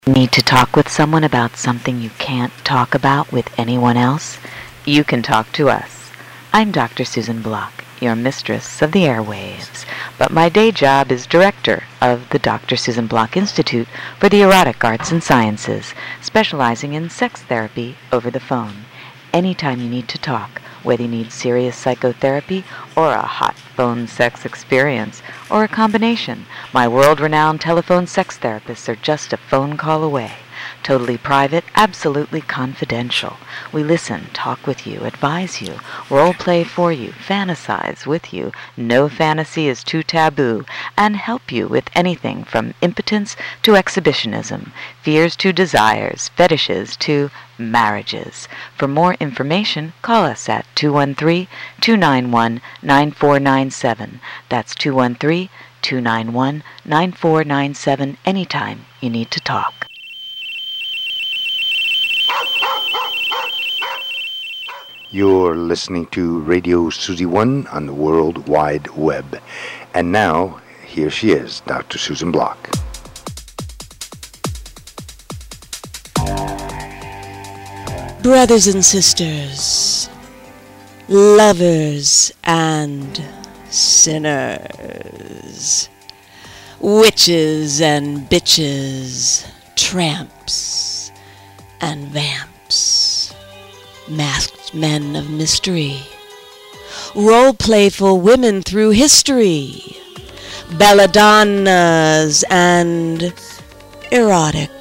Need to talk with someone about something you can't talk about with anyone else? You can talk to us. I'm Dr. Susan Block, your mistress of the airwaves, but my day job is director of the Dr. Susan Block Institute for the Erotic Arts and Sciences, specializing in sex therapy over the phone. Anytime you need to talk, whether you need serious psychotherapy or a hot phone sex experience, or a combination, my world-renowned telephone sex therapists are just a phone call away. Totally private, absolutely confidential. We listen, talk with you, advise you, role play for you, fantasize with you, no fantasy is too taboo, and help you with anything from impotence to exhibitionism, fears to desires, fetishes to marriages. For more information, call us at 213-291-9497. That's 213-291-9497 anytime you need to talk. You're listening to Radio Susie One on the World Wide Web. And now, here she is, Dr. Susan Block. Brothers and sisters, lovers and sinners, witches and bitches, tramps and vamps, masked men of mystery, role-playful women through history, belladonnas and erotic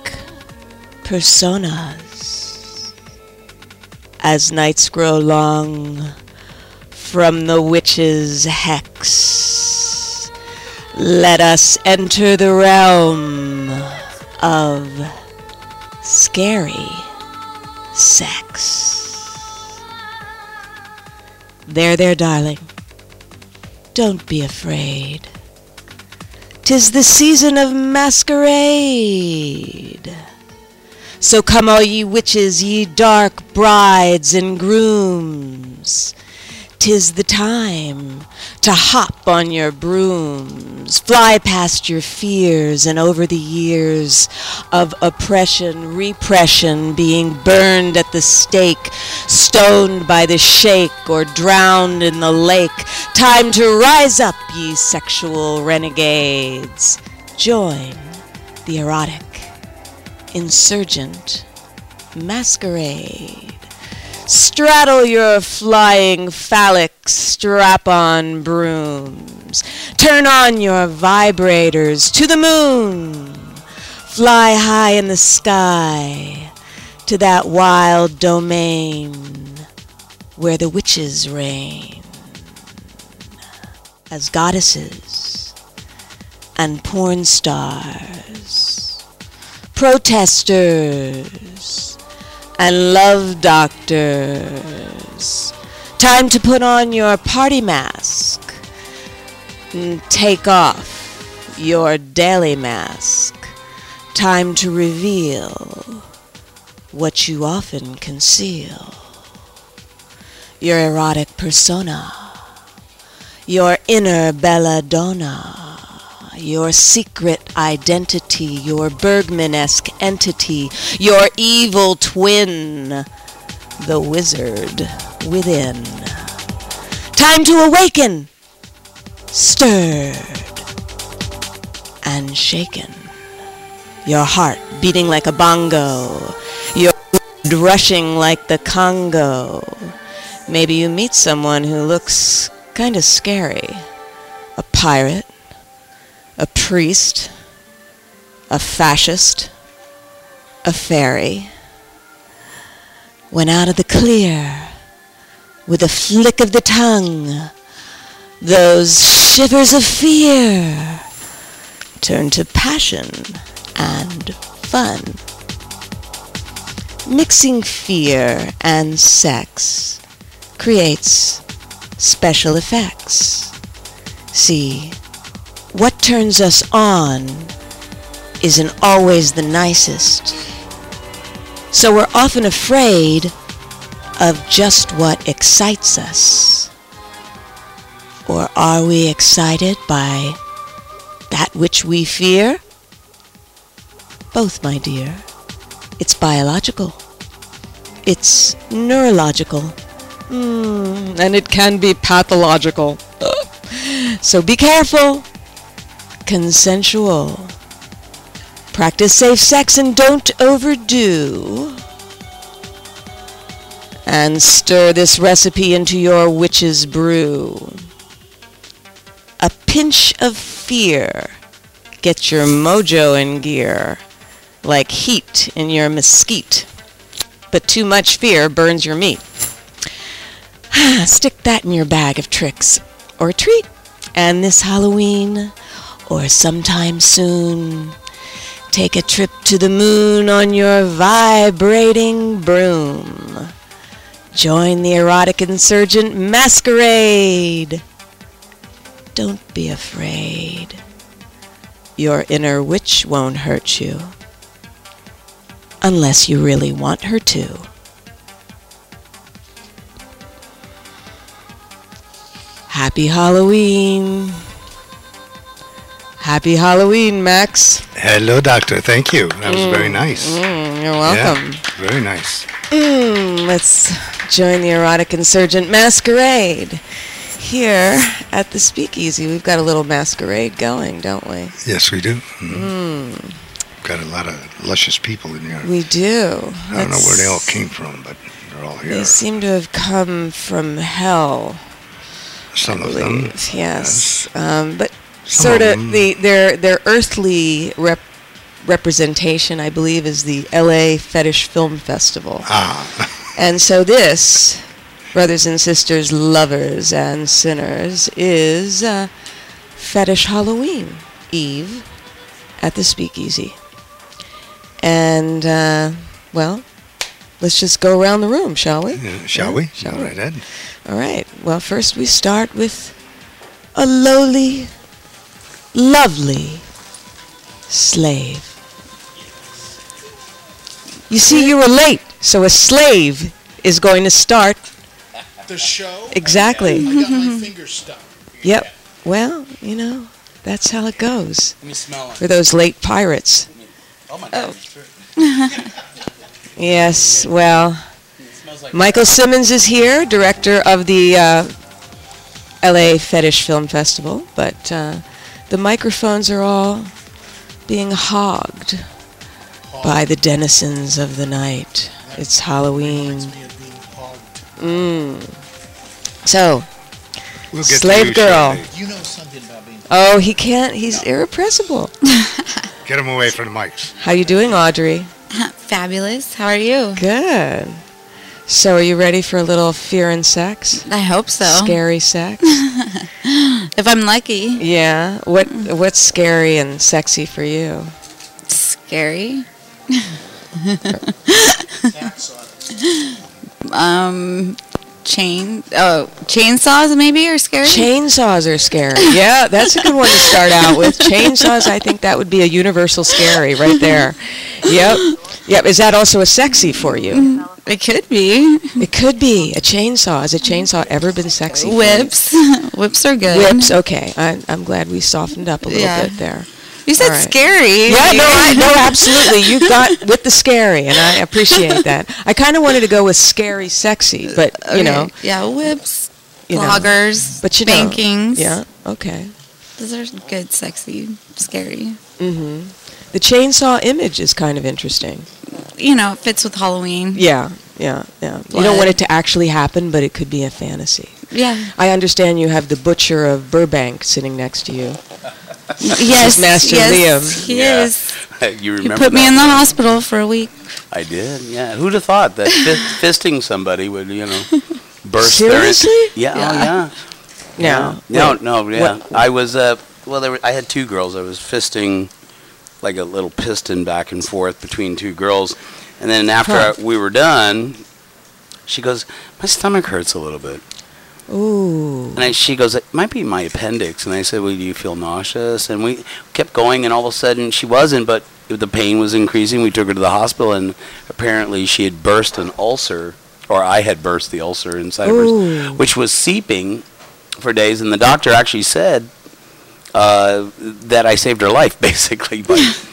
personas. As nights grow long from the witch's hex, let us enter the realm of scary sex. There, darling. Don't be afraid. 'Tis the season of masquerade. So come all ye witches, ye dark brides and grooms. 'Tis the time to hop on your brooms, fly past your fears and over the years of oppression, repression, being burned at the stake, stoned by the shake, or drowned in the lake. Time to rise up, ye sexual renegades. Join the erotic insurgent masquerade. Straddle your flying phallic strap-on brooms. Turn on your vibrators to the moon. Fly high in the sky to that wild domain where the witches reign as goddesses and porn stars, protesters and love doctors. Time to put on your party mask and take off your daily mask. Time to reveal what you often conceal. Your erotic persona, your inner belladonna, your secret identity, your Bergman-esque entity, your evil twin, the wizard within. Time to awaken, stirred and shaken. Your heart beating like a bongo, your blood rushing like the Congo. Maybe you meet someone who looks kind of scary. A pirate, a priest, a fascist, a fairy. Went out of the clear with a flick of the tongue. Those shivers of fear turn to passion and fun. Mixing fear and sex creates special effects. See, what turns us on isn't always the nicest. So we're often afraid of just what excites us. Or are we excited by that which we fear? Both, my dear. It's biological. It's neurological. And it can be pathological. So be careful. Consensual. Practice safe sex and don't overdo. And stir this recipe into your witch's brew. A pinch of fear gets your mojo in gear, like heat in your mesquite. But too much fear burns your meat. Stick that in your bag of tricks or treat. And this Halloween, or sometime soon, take a trip to the moon on your vibrating broom. Join the erotic insurgent masquerade. Don't be afraid. Your inner witch won't hurt you. Unless you really want her to. Happy Halloween. Happy Halloween, Max. Hello, Doctor. Thank you. That was very nice. You're welcome. Yeah, very nice. Let's join the erotic insurgent masquerade. Here at the Speakeasy, we've got a little masquerade going, don't we? Yes, we do. Got a lot of luscious people in here. We do. I don't know where they all came from, but they're all here. They seem to have come from hell. Some I of them. believe, yes. But Some sort of of them. their earthly representation, I believe, is the LA Fetish Film Festival. And so this, brothers and sisters, lovers and sinners, is Fetish Halloween Eve at the Speakeasy. And, well, let's just go around the room, shall we? Shall we? Shall Go we? right ahead. All right. Well, first we start with a lowly, lovely slave. You see, you were late, so a slave is going to start. The show? Exactly. I got my finger stuck. Yep. Well, you know, that's how it goes Let me smell it. for those late pirates. Oh my God. Yes, well, It smells like Michael Simmons is here, director of the LA Fetish Film Festival, but the microphones are all being hogged by the denizens of the night. It's Halloween. reminds me of being hogged. So, We'll get to Slave you girl. shortly. You know something about being oh, he can't, he's irrepressible. Get him away from the mics. How you doing, Audrey? Fabulous. How are you? Good. So, are you ready for a little fear and sex? I hope so. Scary sex? If I'm lucky. Yeah. What's scary and sexy for you? Scary. tax on it. Chainsaws maybe are scary? Chainsaws are scary. Yeah, that's a good one to start out with. Chainsaws, I think that would be a universal scary right there. Yep. Is that also a sexy for you? It could be. It could be. A chainsaw. Has a chainsaw ever been sexy for you? Whips. Whips are good. Whips, okay. I'm glad we softened up a little Yeah. bit there. You said All right. scary. Yeah, no, absolutely. You got with the scary, and I appreciate that. I kind of wanted to go with scary sexy, but, you know. Yeah, whips, You know, cloggers, but you know, spankings. Yeah, okay. Those are good, sexy, scary. Mm-hmm. The chainsaw image is kind of interesting. You know, it fits with Halloween. Yeah. You don't want it to actually happen, but it could be a fantasy. Yeah. I understand you have the butcher of Burbank sitting next to you. Yes. Master yes, Liam. He Yeah. is. You He remember put me that in the one? hospital for a week. I did, yeah. Who'd have thought that fisting somebody would, burst Seriously? their... Yeah, Yeah. No, yeah. What- I was, I had two girls. I was fisting like a little piston back and forth between two girls. And then after we were done, she goes, my stomach hurts a little bit. Ooh. And she goes, it might be my appendix. And I said, well, do you feel nauseous? And we kept going, and all of a sudden she wasn't, but the pain was increasing. We took her to the hospital, and apparently she had burst an ulcer, or I had burst the ulcer inside of Ooh. her, which was seeping for days. And the doctor actually said that I saved her life, basically. By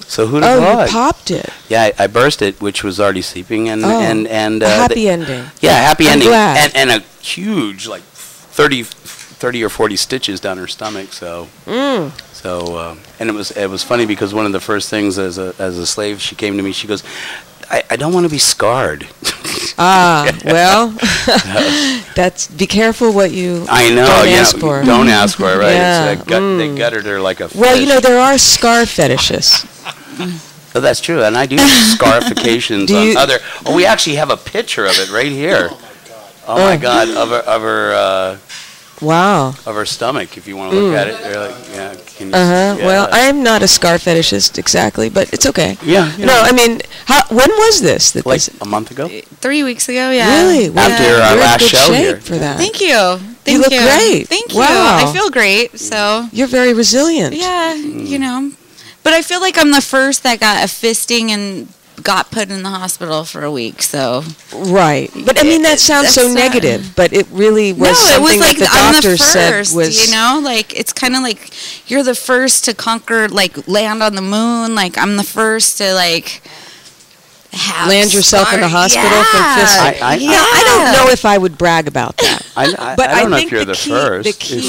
So who'd have Oh, thought? you popped it. Yeah, I burst it, which was already sleeping, and Oh, and a happy ending. Yeah, happy I'm ending, glad. and a huge 30 or 40 stitches down her stomach. So and it was funny because one of the first things as a slave, she came to me. She goes, I don't want to be scarred. Well, be careful what you I know. don't you ask know, for. Don't ask for it, right? Yeah, It's they gutted her like a fish. Well, there are scar fetishists. Oh, that's true, and I do scarifications Do on you- other. Oh, we actually have a picture of it right here. Oh my God, Wow. of her stomach. If you want to look at it, they're like, yeah. Can you Uh-huh. yeah. Well, I'm not a scar fetishist exactly, but it's okay. Yeah. No, I mean, when was this? That like this a month ago. 3 weeks ago, yeah. really? Well, After you're our in last good show shape here. for that. Thank you. Thank look great. Thank you. Wow. I feel great. So You're very resilient. yeah, But I feel like I'm the first that got a fisting and got put in the hospital for a week. So Right. But I mean, that sounds so That's, negative, but it really was no, it something was like that the I'm the doctor first. said was. Like it's kind of like you're the first to conquer, like land on the moon. Like I'm the first to like have Land yourself in the hospital from fisting. I- I don't know if I would brag about that. But I don't know think if you're the first.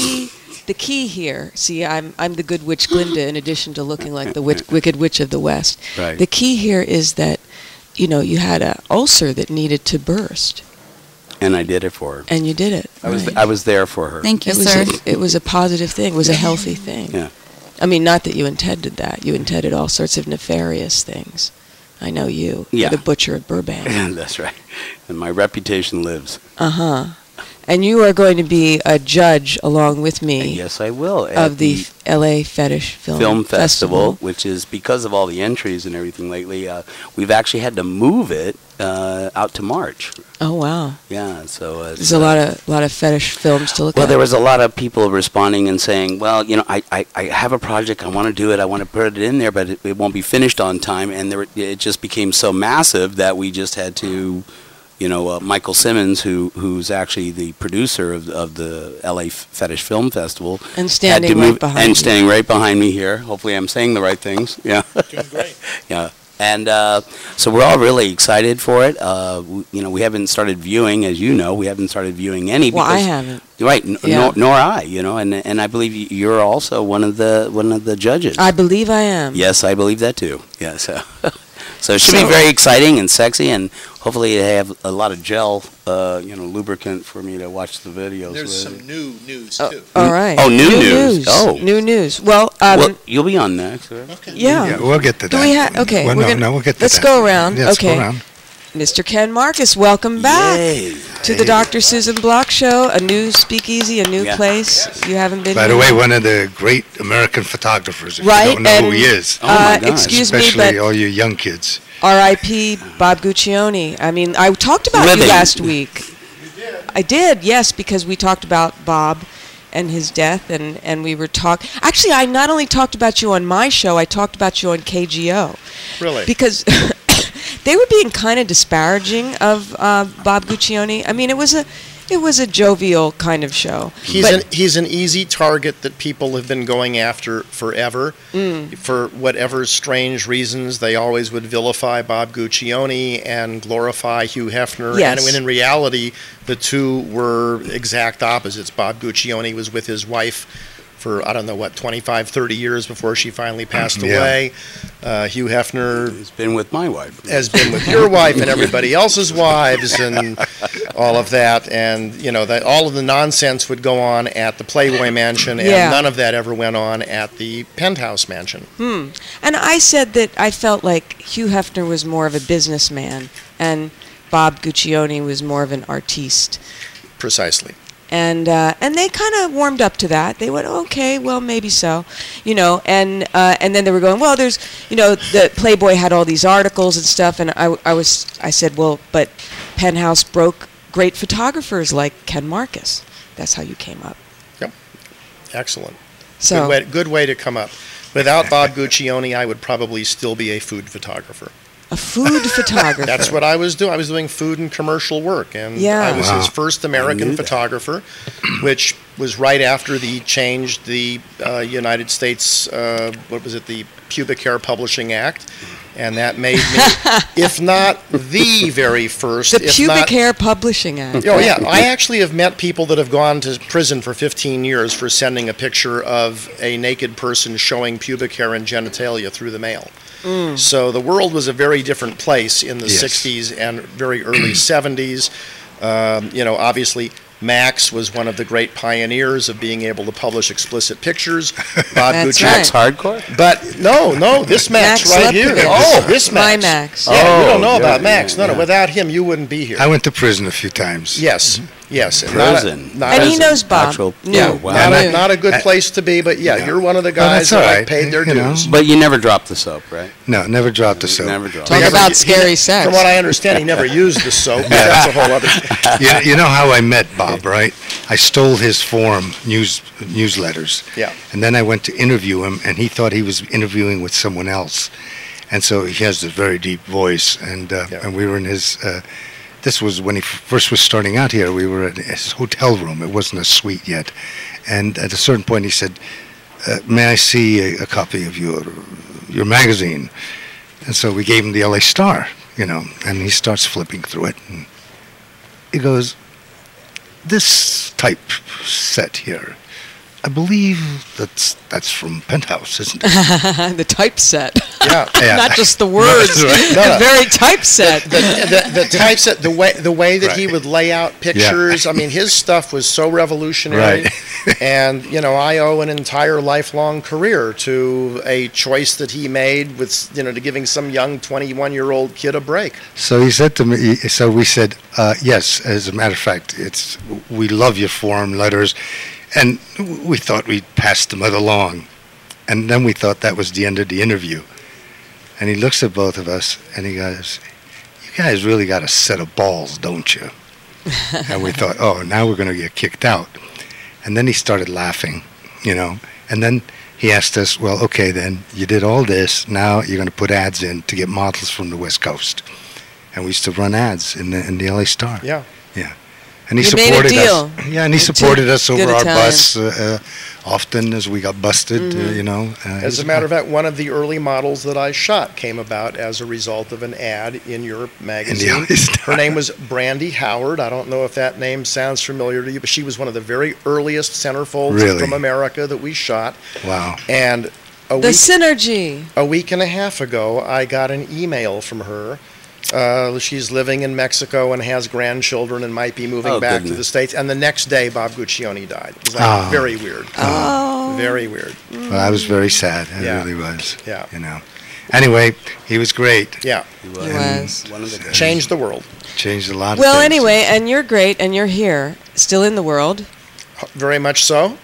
The key here. See, I'm the good witch Glinda, in addition to looking like the wicked witch of the West. Right. The key here is that, you had an ulcer that needed to burst, And I did it for her. and you did it. I was there for her. Thank you, It was sir. it was a positive thing. It was a healthy thing. Yeah. I mean, not that you intended that. You intended all sorts of nefarious things. I know you. Yeah. You're the butcher of Burbank. That's right. And my reputation lives. Uh-huh. And you are going to be a judge along with me Yes, I will. of the LA Fetish Film Festival, which is because of all the entries and everything lately. We've actually had to move it out to March. Oh wow. Yeah, so There's a lot of fetish films to look Well, at. there was a lot of people responding and saying, well, I have a project, I want to do it, I want to put it in there, but it won't be finished on time. And it just became so massive that we just had to, Michael Simmons, who's actually the producer of the LA Fetish Film Festival. And had standing to right move, behind And you. standing right behind me here. Hopefully I'm saying the right things. Yeah. Doing great. Yeah. And so we're all really excited for it. We haven't started viewing, as you know. We haven't started viewing any. Well, I because- haven't. Right, Yeah. nor I. And I believe you're also one of the judges. I believe I am. Yes, I believe that too. Yeah, so so it should be So- very exciting and sexy, and hopefully they have a lot of gel, lubricant for me to watch the videos There's with. some new news Oh, too. all right. Oh, new news. Oh. New news. Well, Well, you'll be on next. Right? Okay. yeah. Yeah, we'll get to Do that. we have? Okay. Well, we're no, we'll get to let's that. go around. Yes, okay. go around. Mr. Ken Marcus, welcome back Yay. to the Dr. Susan Block Show, a new speakeasy, a new Yeah. place. You haven't been By the here. way, one of the great American photographers, if Right, you don't know who and- he is. Oh, my gosh. excuse me, Especially but all you young kids. R.I.P. Bob Guccione. I mean, I talked about Living. you last week. I did, yes, because we talked about Bob and his death, and we were Actually, I not only talked about you on my show, I talked about you on KGO. Really? Because they were being kind of disparaging of Bob Guccione. I mean, it was a jovial kind of show. He's an easy target that people have been going after forever. For whatever strange reasons, they always would vilify Bob Guccione and glorify Hugh Hefner. Yes. And when in reality, the two were exact opposites. Bob Guccione was with his wife for, 25, 30 years before she finally passed Yeah. away. Hugh Hefner It's been with my wife. has been with your wife and everybody else's wives and all of that, and that all of the nonsense would go on at the Playboy Mansion, and Yeah. none of that ever went on at the Penthouse Mansion. And I said that I felt like Hugh Hefner was more of a businessman, and Bob Guccione was more of an artiste. Precisely. And they kind of warmed up to that. They went, okay, well, maybe so, And then they were going, well, there's, the Playboy had all these articles and stuff, and I said, well, but Penthouse broke great photographers like Ken Marcus. That's how you came up. Yep. Excellent. So Good way to come up. Without Bob Guccione, I would probably still be a food photographer. a food photographer. That's what I was doing. I was doing food and commercial work, and Yeah. I was Wow. his first American knew that. photographer, which was right after he changed the United States, the Pubic Hair Publishing Act. And that made me, if not the very first, The if Pubic not, Hair Publishing Act. Oh yeah, I actually have met people that have gone to prison for 15 years for sending a picture of a naked person showing pubic hair and genitalia through the mail. So the world was a very different place in the Yes. 60s and very early 70s. Obviously, Max was one of the great pioneers of being able to publish explicit pictures. Bob That's Gucci. right. Max Hardcore? But no, this Max, Max right here. Lepke. Oh, this My Max. Max. Yeah, you don't know Oh, about yeah, Max. No, yeah. without him, you wouldn't be here. I went to prison a few times. Yes, yes. And Prison. Not And a, he knows Bob. Actual- Knew. yeah, wow. not, Knew. not a good place to be, but yeah, you're one of the guys that's all that right. paid their You know. dues. But you never dropped the soap, right? No, never dropped the soap. Never dropped Talk it. about scary sex. From what I understand, he never used the soap. But that's a whole other. You know how I met Bob, right? I stole his form newsletters. Yeah. And then I went to interview him, and he thought he was interviewing with someone else. And so he has this very deep voice, and we were in his. This was when he first was starting out here. We were at his hotel room. It wasn't a suite yet. And at a certain point, he said, "May I see a copy of your magazine?" And so we gave him the LA Star, and he starts flipping through it, and he goes, "This typeset here, I believe that's from Penthouse, isn't it?" The typeset. Yeah. Yeah. Not just the words. Right. No, no. The very typeset. The typeset, the way that he Right. would lay out pictures. I mean, his stuff was so revolutionary. Right. And I owe an entire lifelong career to a choice that he made with to giving some young 21-year-old kid a break. So he said to me, so we said, yes, as a matter of fact, we love your form letters. And we thought we'd pass them along. And then we thought that was the end of the interview. And he looks at both of us and he goes, "You guys really got a set of balls, don't you?" And we thought, oh, now we're going to get kicked out. And then he started laughing, And then he asked us, well, okay, then you did all this. Now you're going to put ads in to get models from the West Coast. And we used to run ads in the LA Star. Yeah. Yeah. And he You made a supported deal. us. Yeah, and he supported us Good over our Italian. bus often as we got busted, As a matter of fact, one of the early models that I shot came about as a result of an ad in your magazine. LA Star. Her name was Brandy Howard. I don't know if that name sounds familiar to you, but she was one of the very earliest centerfolds Really? from America that we shot. Wow. And The synergy. a week and a half ago, I got an email from her. She's living in Mexico and has grandchildren and might be moving back to goodness. the States. And the next day, Bob Guccione died. It was like very weird. Oh. Very weird. Well, I was very sad. I Yeah. really was. Yeah. Anyway, he was great. Yeah. He was. One of the Changed the world. Changed a lot of Well, things. anyway, and you're great, and you're here, still in the world. Very much so.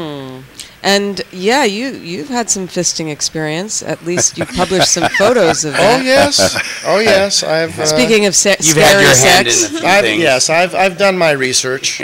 And yeah, you've had some fisting experience. At least you published some photos of Oh that. yes. Oh yes. I've Speaking of You've scary had your hand in sex, a few things. yes, I've done my research.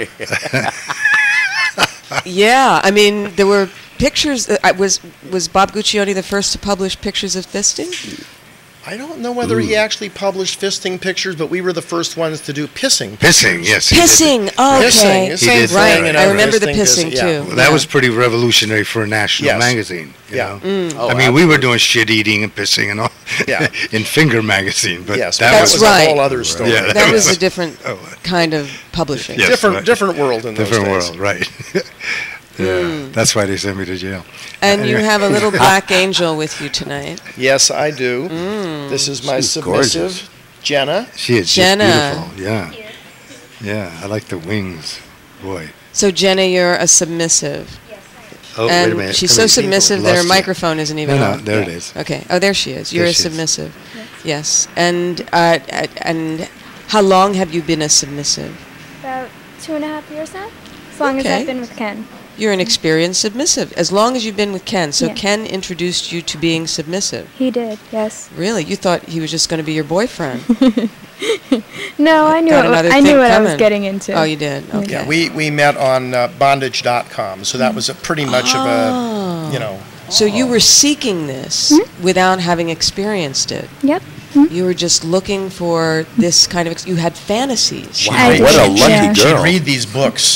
yeah, I mean there were pictures. Was Bob Guccione the first to publish pictures of fisting? I don't know whether he actually published fisting pictures, but we were the first ones to do pissing. Pissing, yes. he did. Pissing. Oh, Pissing, okay. the same thing, Right. you I know, remember the fisting, pissing yeah. too. Well, that was pretty revolutionary for a national Yes. magazine. You Yeah. know? Oh, I mean, we were doing shit eating and pissing and all Yeah. in Finger magazine, but Yes, that that That's was right. a whole other story. Yeah, That was a different Oh, kind of publishing. Yeah. different right. different world in those different days. world, right? Yeah, that's why they sent me to jail. And you have a little black angel with you tonight. Yes, I do. This is my She's submissive, gorgeous. Jenna. She is Jenna. just beautiful. Yeah, yeah. I like the wings, boy. So Jenna, you're a submissive. Oh, And wait a minute. she's Come so here. submissive that her Lost you. microphone isn't even No, on. there it is. Okay. Oh, there she is. You're There a she is. submissive. Yes. And how long have you been a submissive? About 2.5 years now, as long as Okay. I've been with Ken. You're an experienced submissive. As long as you've been with Ken. So Yeah. Ken introduced you to being submissive. He did, yes. Really? You thought he was just going to be your boyfriend? No, I knew Got what, another I knew thing what I was coming. getting into. Oh, you did? Okay. Yeah, we met on bondage.com, so that was a pretty much of a, you know. So you were seeking this without having experienced it. Yep. You were just looking for this kind of. You had fantasies. Wow, what a lucky Yeah. She'd girl. read these books,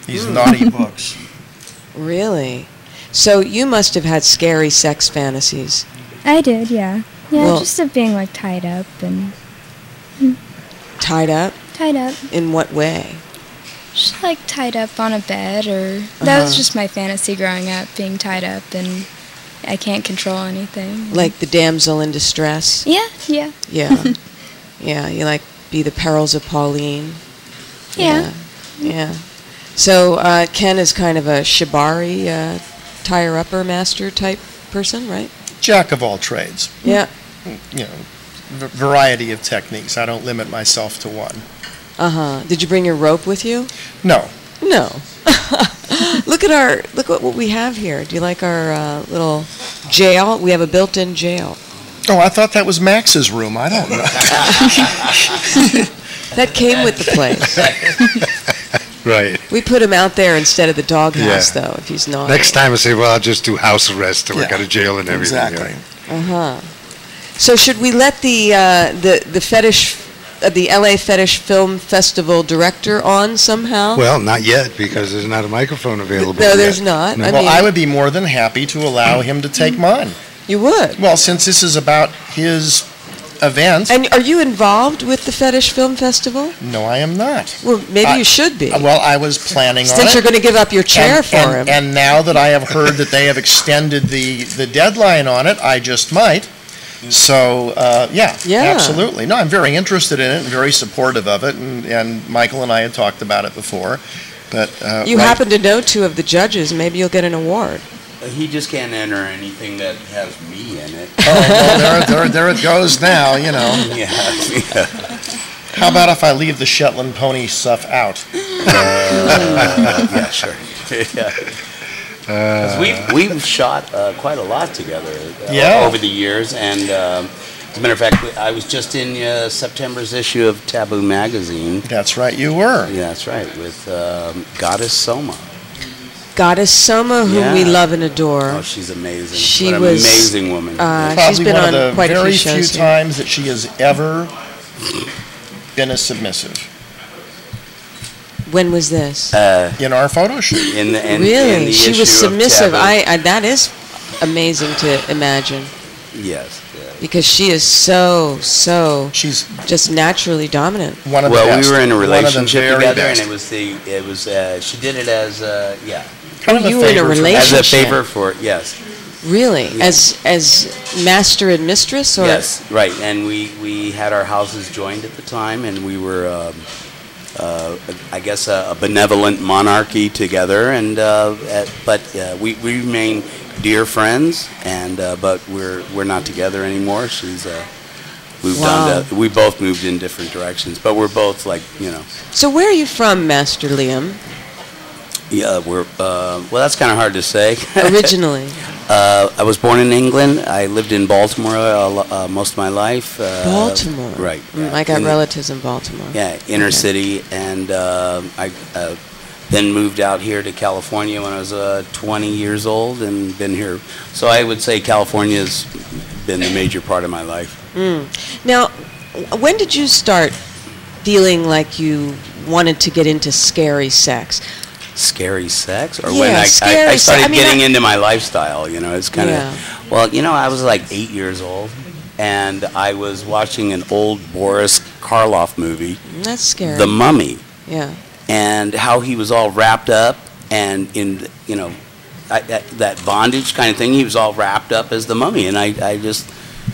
These naughty books. Really? So you must have had scary sex fantasies. I did, yeah. Yeah, Well- just of being like tied up and Tied up? tied up. In what way? Just like tied up on a bed, or that was Uh-huh. just my fantasy growing up, being tied up and I can't control anything. Like the damsel in distress? Yeah, yeah. Yeah. Yeah, you like be the perils of Pauline. Yeah. Yeah. So Ken is kind of a shibari, tire-upper master type person, right? Jack of all trades. Yeah. You know, variety of techniques. I don't limit myself to one. Uh-huh. Did you bring your rope with you? No. No. Look what we have here. Do you like our little jail? We have a built-in jail. Oh, I thought that was Max's room. I don't know. That came with the place. Right. We put him out there instead of the doghouse, Yeah. though, if he's not. Next time I say, well, I'll just do house arrest till we Yeah. got a jail and everything. Exactly. Uh-huh. So should we let the fetish, the LA Fetish Film Festival director on somehow? Well, not yet, because there's not a microphone available. No, yet. there's not. No. I Well, mean, I would be more than happy to allow him to take mine. you would. Well, since this is about his event, And are you involved with the Fetish Film Festival? no, I am not. Well, maybe you should be. Well, I was planning on Since it. you're going to give up your chair and, for and, him. And now that I have heard that they have extended the deadline on it, I just might. So, yeah, absolutely. No, I'm very interested in it and very supportive of it, and Michael and I had talked about it before. But you right- happen to know two of the judges. Maybe you'll get an award. He just can't enter anything that has me in it. Oh, well, there it goes now, you know. Yeah. How about if I leave the Shetland pony stuff out? Yeah, sure. Yeah. 'Cause we've shot quite a lot together Yeah. over the years, and as a matter of fact, I was just in September's issue of Taboo magazine. That's right, you were. Yeah, that's right, with Goddess Soma. Goddess Soma, whom we Yeah. love and adore. Oh, she's amazing. She what an was, amazing woman. she's Probably been one on of the quite a few very shows few here. times that she has ever been a submissive. When was this? In our photo shoot. in the Really? She issue was of submissive. Taboo. That is amazing to imagine, Yes. Yeah. because she is so She's just naturally dominant. one of the Well, best. we were in a One of the relationship very together, best. and it was she did it as Kind of you were in a favor for me. as a relationship. favor for yes. Really? Yeah. As master and mistress, or Yes, right. And we had our houses joined at the time, and we were, I guess, a benevolent monarchy together. And but we remain dear friends, and but we're not together anymore. She's moved on to. We both moved in different directions, but we're both like So where are you from, Master Liam? Yeah, we're well. That's kind of hard to say. Originally, I was born in England. I lived in Baltimore most of my life. Baltimore. Right. I got In- relatives in Baltimore. Yeah, inner Okay. city, and I then moved out here to California when I was 20 years old, and been here. So I would say California's been a major part of my life. Now, when did you start feeling like you wanted to get into scary sex? Scary sex, or Yeah, when I scary started se- I mean, getting into my lifestyle. It's kind of Yeah. well, I was like 8 years old, and I was watching an old Boris Karloff movie, That's scary. The Mummy. Yeah. And how he was all wrapped up and in that bondage kind of thing. He was all wrapped up as the mummy, and I just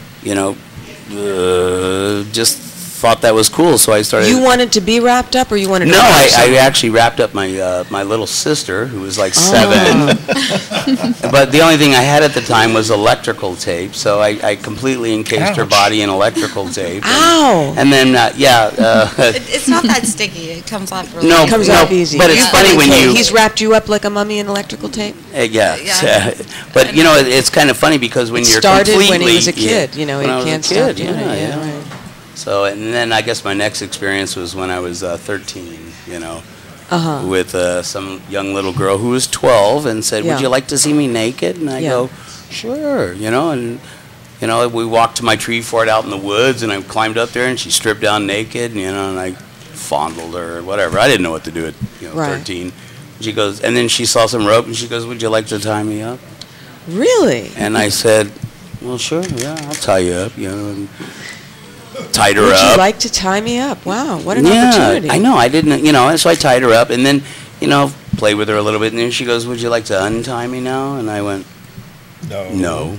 just thought that was cool. So I started. You wanted to be wrapped up, or you wanted to? No, wrap I someone? actually wrapped up my little sister, who was like Oh. 7. But the only thing I had at the time was electrical tape, so I completely encased her Ouch. body in electrical tape. Ow! And then It's not that sticky. It comes off really No, It comes no, off easy. but it's You've funny been when in- you- He's wrapped you up like a mummy in electrical tape. Yeah. Yeah. But it's kind of funny because when It you're started completely when he was a kid. when he I was can't a kid, stop doing it. yeah. Right. So and then I guess my next experience was when I was 13. Uh-huh. With some young little girl who was 12 and said, Yeah. "Would you like to see me naked?" And I Yeah. go, "Sure," and we walked to my tree fort out in the woods, and I climbed up there, and she stripped down naked, and I fondled her or whatever. I didn't know what to do at Right. 13. She goes, and then she saw some rope, and she goes, "Would you like to tie me up?" Really? And I said, "Well, sure, yeah, I'll tie you up." And tied her Would up. you like to tie me up? Wow, what an Yeah, opportunity. I know. I didn't, and so I tied her up, and then, played with her a little bit, and then she goes, "Would you like to untie me now?" And I went, No.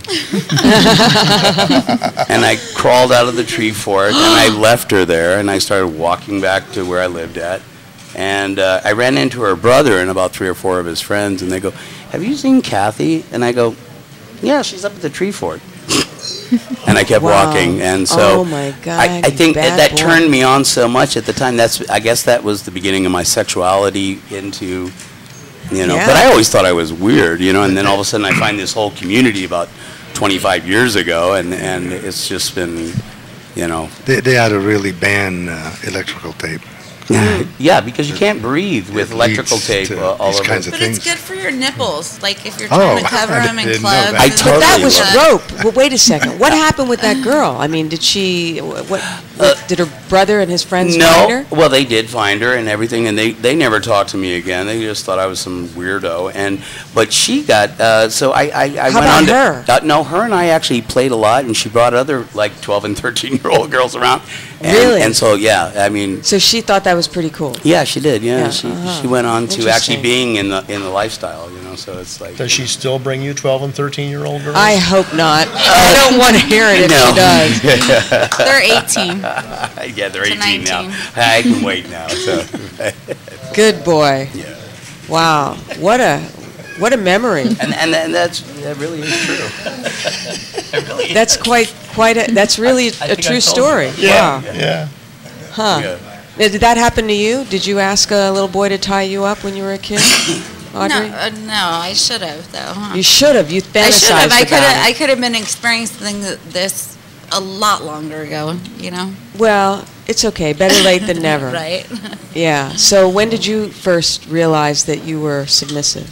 And I crawled out of the tree fort, and I left her there, and I started walking back to where I lived at. And I ran into her brother and about 3 or 4 of his friends, and they go, "Have you seen Kathy?" And I go, "Yeah, she's up at the tree fort." And I kept Wow. walking, and so Oh, my God, I you think bad that boy. turned me on so much at the time. I guess that was the beginning of my sexuality into, Yeah. But I always thought I was weird, and then all of a sudden I find this whole community about 25 years ago, and it's just been, They ought to really ban electrical tape. Yeah, because you can't breathe with It electrical leads tape to all these over. kinds of But things. it's good for your nipples. Like if you're Oh, trying to cover I them in didn't know clubs. that. I and totally But that was love rope. Well, wait a second. What happened with that girl? I mean, did she? What did her brother and his friends find her? Well, they did find her and everything, and they never talked to me again. They just thought I was some weirdo. But she got so I How went about on to her? no, her and I actually played a lot, and she brought other like 12 and 13-year-old girls around. And, Really? And so yeah, I mean. So she thought that was pretty cool. Yeah, she did. Yeah, Yeah, she went on to actually Interesting. being in the lifestyle. So it's like. Does she still bring you 12 and 13-year-old girls? I hope not. I don't want to hear it if No. she does. They're 18. Yeah, they're To 18 now. 19. I can wait now. So. Good boy. Yeah. Wow. What a memory. And that really is true. It really is. That's that's really I a think I true told story. you. Wow. Yeah. Huh. Yeah. Did that happen to you? Did you ask a little boy to tie you up when you were a kid, Audrey? No, I should have though. Huh? You should have. You I should have. fantasized about I it. could have been experiencing this a lot longer ago. Well, it's okay. Better late than never. Right. Yeah. So when did you first realize that you were submissive?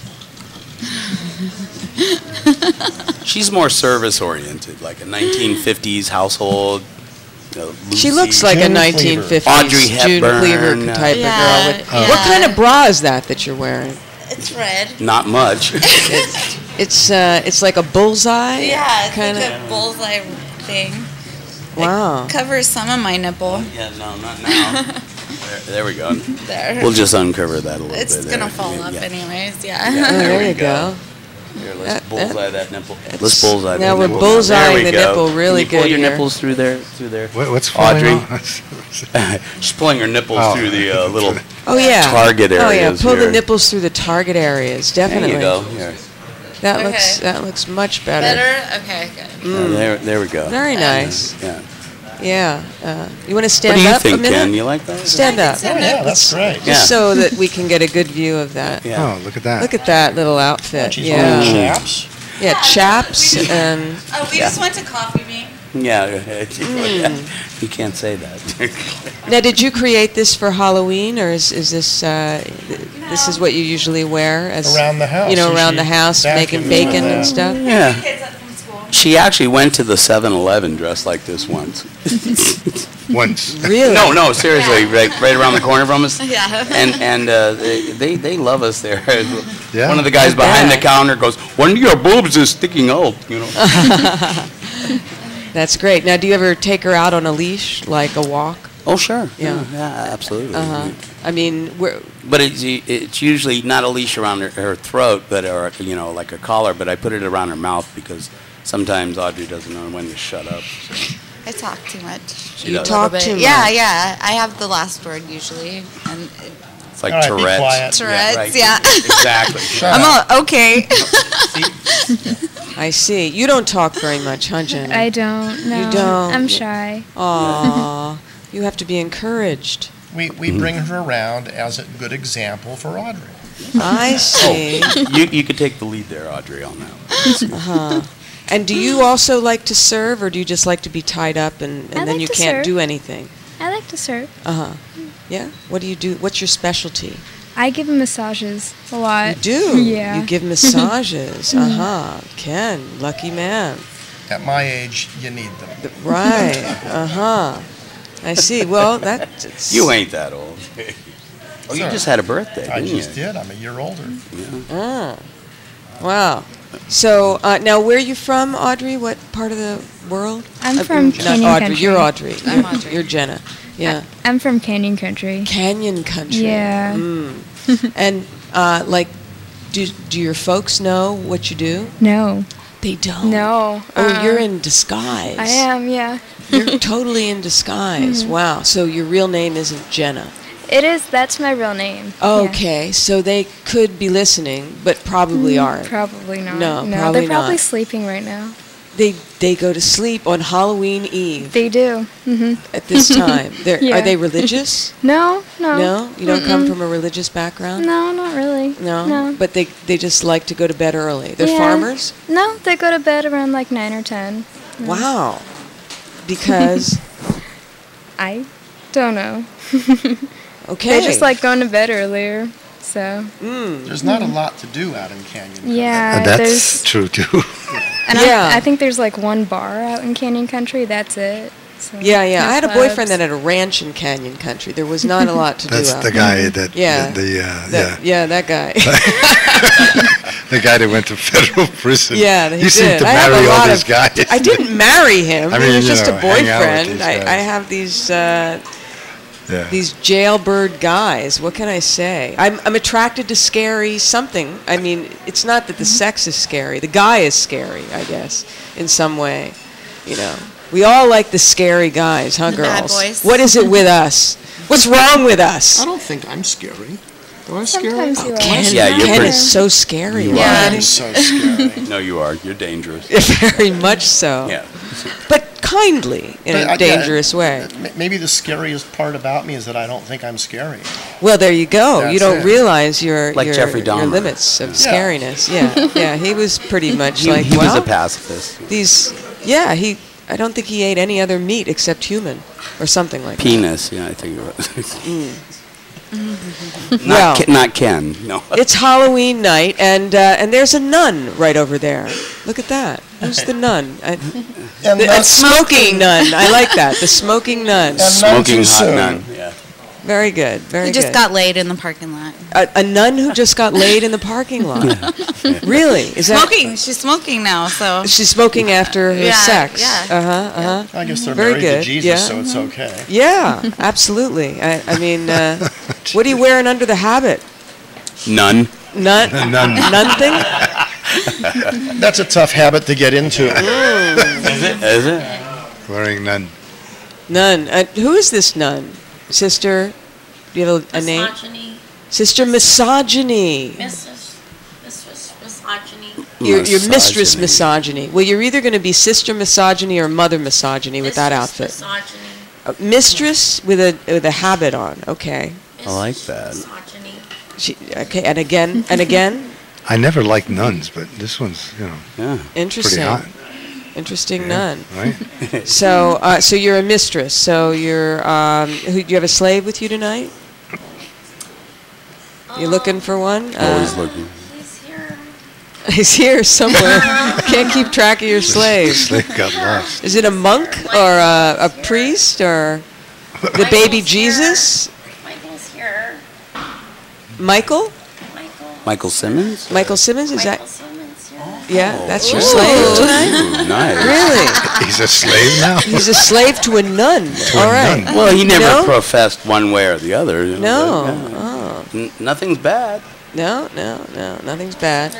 She's more service oriented, like a 1950s household. She Lucy. looks like a June 1950s Audrey June Hepburn, Cleaver type Yeah, of girl. With, yeah. What kind of bra is that you're wearing? It's red. Not much. It's like a bullseye. Yeah, it's kind like of. a bullseye thing. Wow. It covers some of my nipple. Yeah, no, not now. There we go. There. We'll just uncover that a little It's bit. gonna there. fall up Yeah. anyways. Yeah. Oh, Yeah. there we you go. Here, let's That- bullseye that nipple. Let's bullseye now that we're nipple. bullseyeing There we the go. nipple really Can you pull good your here. nipples through there? What's falling Audrey? off? She's pulling her nipples Oh. through the little Oh yeah. target Oh yeah. areas Pull the here. nipples through the target areas. There Definitely. you go. Here. That looks much better. Better? Okay, good. There we go. Very nice. Yeah. Yeah. You want to What stand do you up a think, minute? Ken? You like that? Stand up. Oh, yeah, that's great. Just Yeah. so that we can get a good view of that. Yeah. Oh, look at that. Look at that little outfit. She's wearing Yeah. chaps. Yeah, chaps and Oh, we just went to Coffee Bean. Yeah. Hmm. You can't say that. now. Did you create this for Halloween, or is this this is what you usually wear as Around the house. You know, around She the house making vacuums bacon with and that. stuff. Yeah. Kids up from school. She actually went to the 7-Eleven dressed like this once. Once. Really? No, seriously, right around the corner from us. Yeah. And they love us there. Yeah. One of the guys I behind the bet. counter goes, "One of your boobs is sticking out," That's great. Now, do you ever take her out on a leash, like a walk? Oh, sure. Yeah. Yeah, absolutely. I mean, But it's usually not a leash around her throat, but or like a collar. But I put it around her mouth because sometimes Audrey doesn't know when to shut up. So I talk too much. she You does. talk But too yeah, much. yeah. I have the last word usually. And It's like All right, be Tourette's. quiet. Tourette's, right. yeah. Exactly. I'm all, okay. I see. You don't talk very much, huh, Jenny? I don't. No. You don't? I'm shy. Aw, you have to be encouraged. We bring her around as a good example for Audrey. I see. You could take the lead there, Audrey, on that. Uh-huh. And do you also like to serve, or do you just like to be tied up and I then like you to can't serve. do anything? I like to serve. Uh-huh. Yeah? What do you do? What's your specialty? I give massages a lot. You do? Yeah. You give massages. Uh-huh. Ken, lucky man. At my age, you need them. Right. Uh-huh. I see. Well, that's... You ain't that old. Oh, you just had a birthday, I didn't just you? did. I'm a year older. Oh, wow. So now, where are you from, Audrey? What part of the world? I'm from Not Canyon Audrey. Country. You're Audrey. I'm Audrey. You're Jenna. Yeah. I'm from Canyon Country. Canyon Country. Yeah. And like, do your folks know what you do? No. They don't. No. Oh, you're in disguise. I am, yeah. You're totally in disguise. Wow. So your real name isn't Jenna. It is. That's my real name. Okay. So they could be listening, but probably aren't. Probably not. No, no, probably they're probably not. sleeping right now. They go to sleep on Halloween Eve They do. at this time. Yeah. Are they religious? No, no. No? You don't come from a religious background? No, not really. No? No. But they just like to go to bed early. They're Yeah. farmers? No, they go to bed around like 9 or 10. Wow. Because, I don't know. okay. They just like going to bed earlier. So, There's not a lot to do out in Canyon Country. yeah. That's there's, true too. and Yeah. I think there's like one bar out in Canyon Country. That's it. So, Yeah, yeah. no I had a clubs. boyfriend that had a ranch in Canyon Country. There was not a lot to That's do out the there. guy that Yeah. That guy. the guy that went to federal prison. Yeah, he you seem did. to I have marry a all lot these of- guys. I didn't marry him. I mean, he was you just know, a hang out with boyfriend. these guys. I have these Yeah. these jailbird guys. What can I say? I'm attracted to scary something. I mean, it's not that the sex is scary. The guy is scary, I guess, in some way. You know, we all like the scary guys, huh, The girls? bad boys. What is it with us? What's wrong with us? I don't think I'm scary. Am I scary? Sometimes you are. Ken, Yeah, you're Ken pretty- is so scary. You Yeah. Ken. I'm so scary. No, you are. You're dangerous. Very much so. Yeah. But kindly, in But a I- dangerous way. Maybe the scariest part about me is that I don't think I'm scary. Well, there you go. You That's don't it. realize your Like Jeffrey your Dahmer. limits of Yeah. scariness. Yeah, yeah. He was pretty much He, like, he well, was a pacifist. these. Yeah, I don't think he ate any other meat except human, or something like Penis, yeah, I think it was. Well. Not Ken, no. that. It's Halloween night, and there's a nun right over there. Look at that. Who's the nun? And A smoking nun. I like that. The smoking nun. And none Smoking too hot soon. nun. Yeah. Very good. Very He good. just got laid in the parking lot. a nun who just got laid in the parking lot. Really? Is that? Smoking. She's smoking now, so. She's smoking after her Yeah, sex. yeah. I guess they're Very married good, to Jesus, yeah. so it's okay. Yeah, absolutely. I mean, what are you wearing under the habit? None. None? None. Nothing? That's a tough habit to get into. Is it? Wearing none. None. Who is this nun? Sister? Do you have a name? Misogyny, Sister Misogyny. Mistress Misogyny. Your Mistress Misogyny. Misogyny. Well, you're either going to be Sister Misogyny or Mother Misogyny with that Mistress outfit. Misogyny. Mistress with a habit on. Okay. I like that. Misogyny. Okay. And again and again. I never liked nuns, but this one's, Yeah. pretty Interesting. hot. Interesting Yeah, nun. Right? So, so you're a mistress. So you're, do you have a slave with you tonight? You looking for one? Always looking. He's here. He's here somewhere. Can't keep track of your slave. Slave got lost. Is it a monk or a priest or the baby Jesus? Michael's here. Michael? Michael Simmons? Michael Simmons? Is Michael that? Simmons, yeah. Yeah, that's your slave tonight? Ooh, nice. Really? He's a slave now? He's a slave to a nun. To a All right. nun. Well, he never No? professed one way or the other. you know, No. but, yeah. Oh. Nothing's bad. No. Nothing's bad.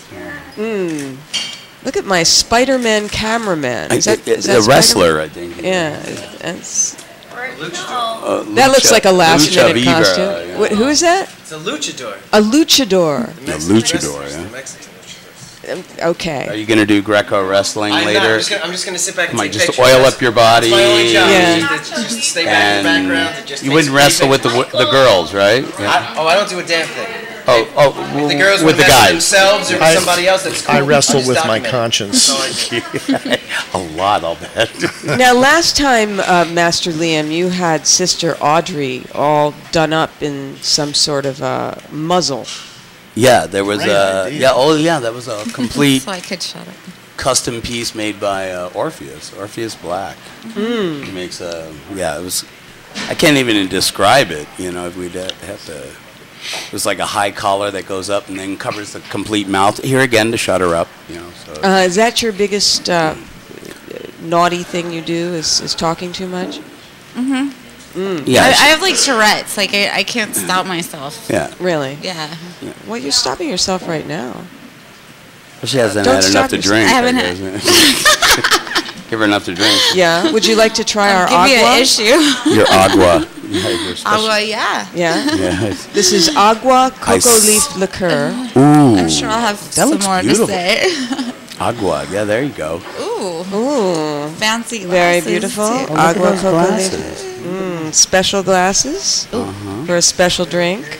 Look at my Spider-Man cameraman. Is that It's that a Spider-Man? wrestler, I think. Yeah, that's, Luchador. that looks like a Lucha last-minute Viva, costume. yeah. What, who is that? It's a luchador. A luchador. A luchador, yeah. Mexican luchadors. Are Okay. you going to do Greco wrestling I'm later? just gonna sit back and Come on, take just pictures. oil up your body. That's my only job. Yeah. Just stay back in the background. And just you take wouldn't some wrestle with pictures. the girls, right? Yeah. I don't do a damn thing. Oh, The girls with would the mess guys. themselves or with somebody else. That's cool. I wrestle I'll just with my document it. conscience. A lot, I'll bet. Now, last time, Master Liam, you had Sister Audrey all done up in some sort of muzzle. Yeah, there was Great a idea. that was a complete So I could shut up. custom piece made by Orpheus Black. He makes it was. I can't even describe it. You know, we'd have to There's like a high collar that goes up and then covers the complete mouth. Here again to shut her up. So. Is that your biggest naughty thing you do? Is talking too much? Yeah. I have like Tourette's. Like I can't stop myself. Yeah. Really? Yeah. Well, you're stopping yourself right now. Well, she hasn't Don't had enough to stop drink. I haven't guess. Give her enough to drink. Yeah. Would you like to try our Give me agua? an issue. Your agua. Your special- Agua, yeah. Yeah. Yes. This is agua cocoa s- leaf liqueur. Ooh. I'm sure I'll have That some looks more beautiful. to say. Agua. Yeah, there you go. Ooh, Ooh. fancy glasses. Very beautiful. too. Oh, look at Agua those cocoa glasses. leaf. Special glasses for a special drink.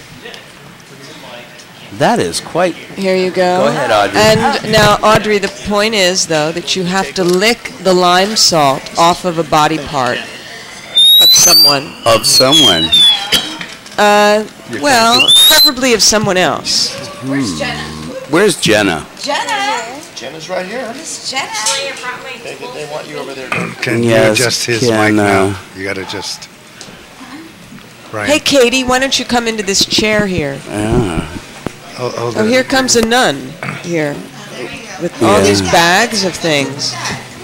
That is quite. Here you go. Go ahead, Audrey. And now, Audrey, the point is, though, that you have to lick the lime salt off of a body part of someone. Of someone. Well, preferably of someone else. Where's Jenna? Jenna's right here. Miss Jenna. They want you over there. Don't Can Yes, you adjust his can, mic now? You got to just. Right. Hey, Katie, why don't you come into this chair here? Ah. Oh, here comes a nun here with all Yeah. these bags of things.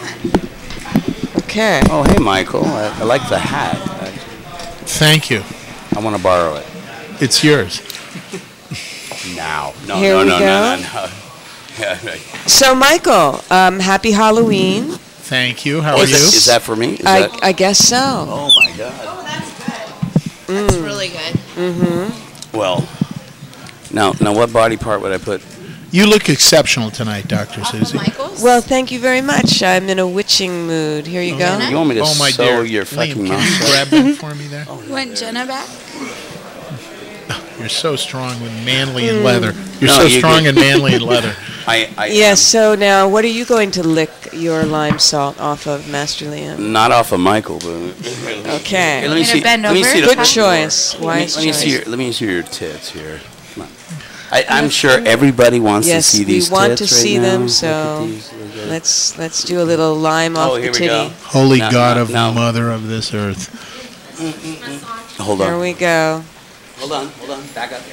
Okay. Oh, hey, Michael. I like the hat. Thank you. I want to borrow it. It's yours. Now. No, Here no, we no, go. no, no, no. Yeah, right. So, Michael, happy Halloween. Thank you. How are you? Is that for me? Is that? I guess so. Oh, my God. That's really good. Well, now, what body part would I put? You look exceptional tonight, Dr. Off of Susie. Michael's? Well, thank you very much. I'm in a witching mood. Here you go. You want me to Oh, my sew dear. your Liam, fucking can mouth you shut? grab that for me there? You want Jenna back? You're so strong with manly and leather. You're No, so you strong get- and manly and leather. Yes, so now what are you going to lick your lime salt off of, Master Liam? Not off of Michael, but. Okay. Here, let me Gonna see. bend Let me over? see the- Good choice. Wise Let me see choice. let me see your tits here. Come on. I'm sure everybody wants Yes, to see we these want tits to right see now. them, Look at so these, look at- let's do a little lime off the here we titty. go. Holy Now- God now- of now- Mother of this earth. Hold Here on. we go. Hold on. Back up.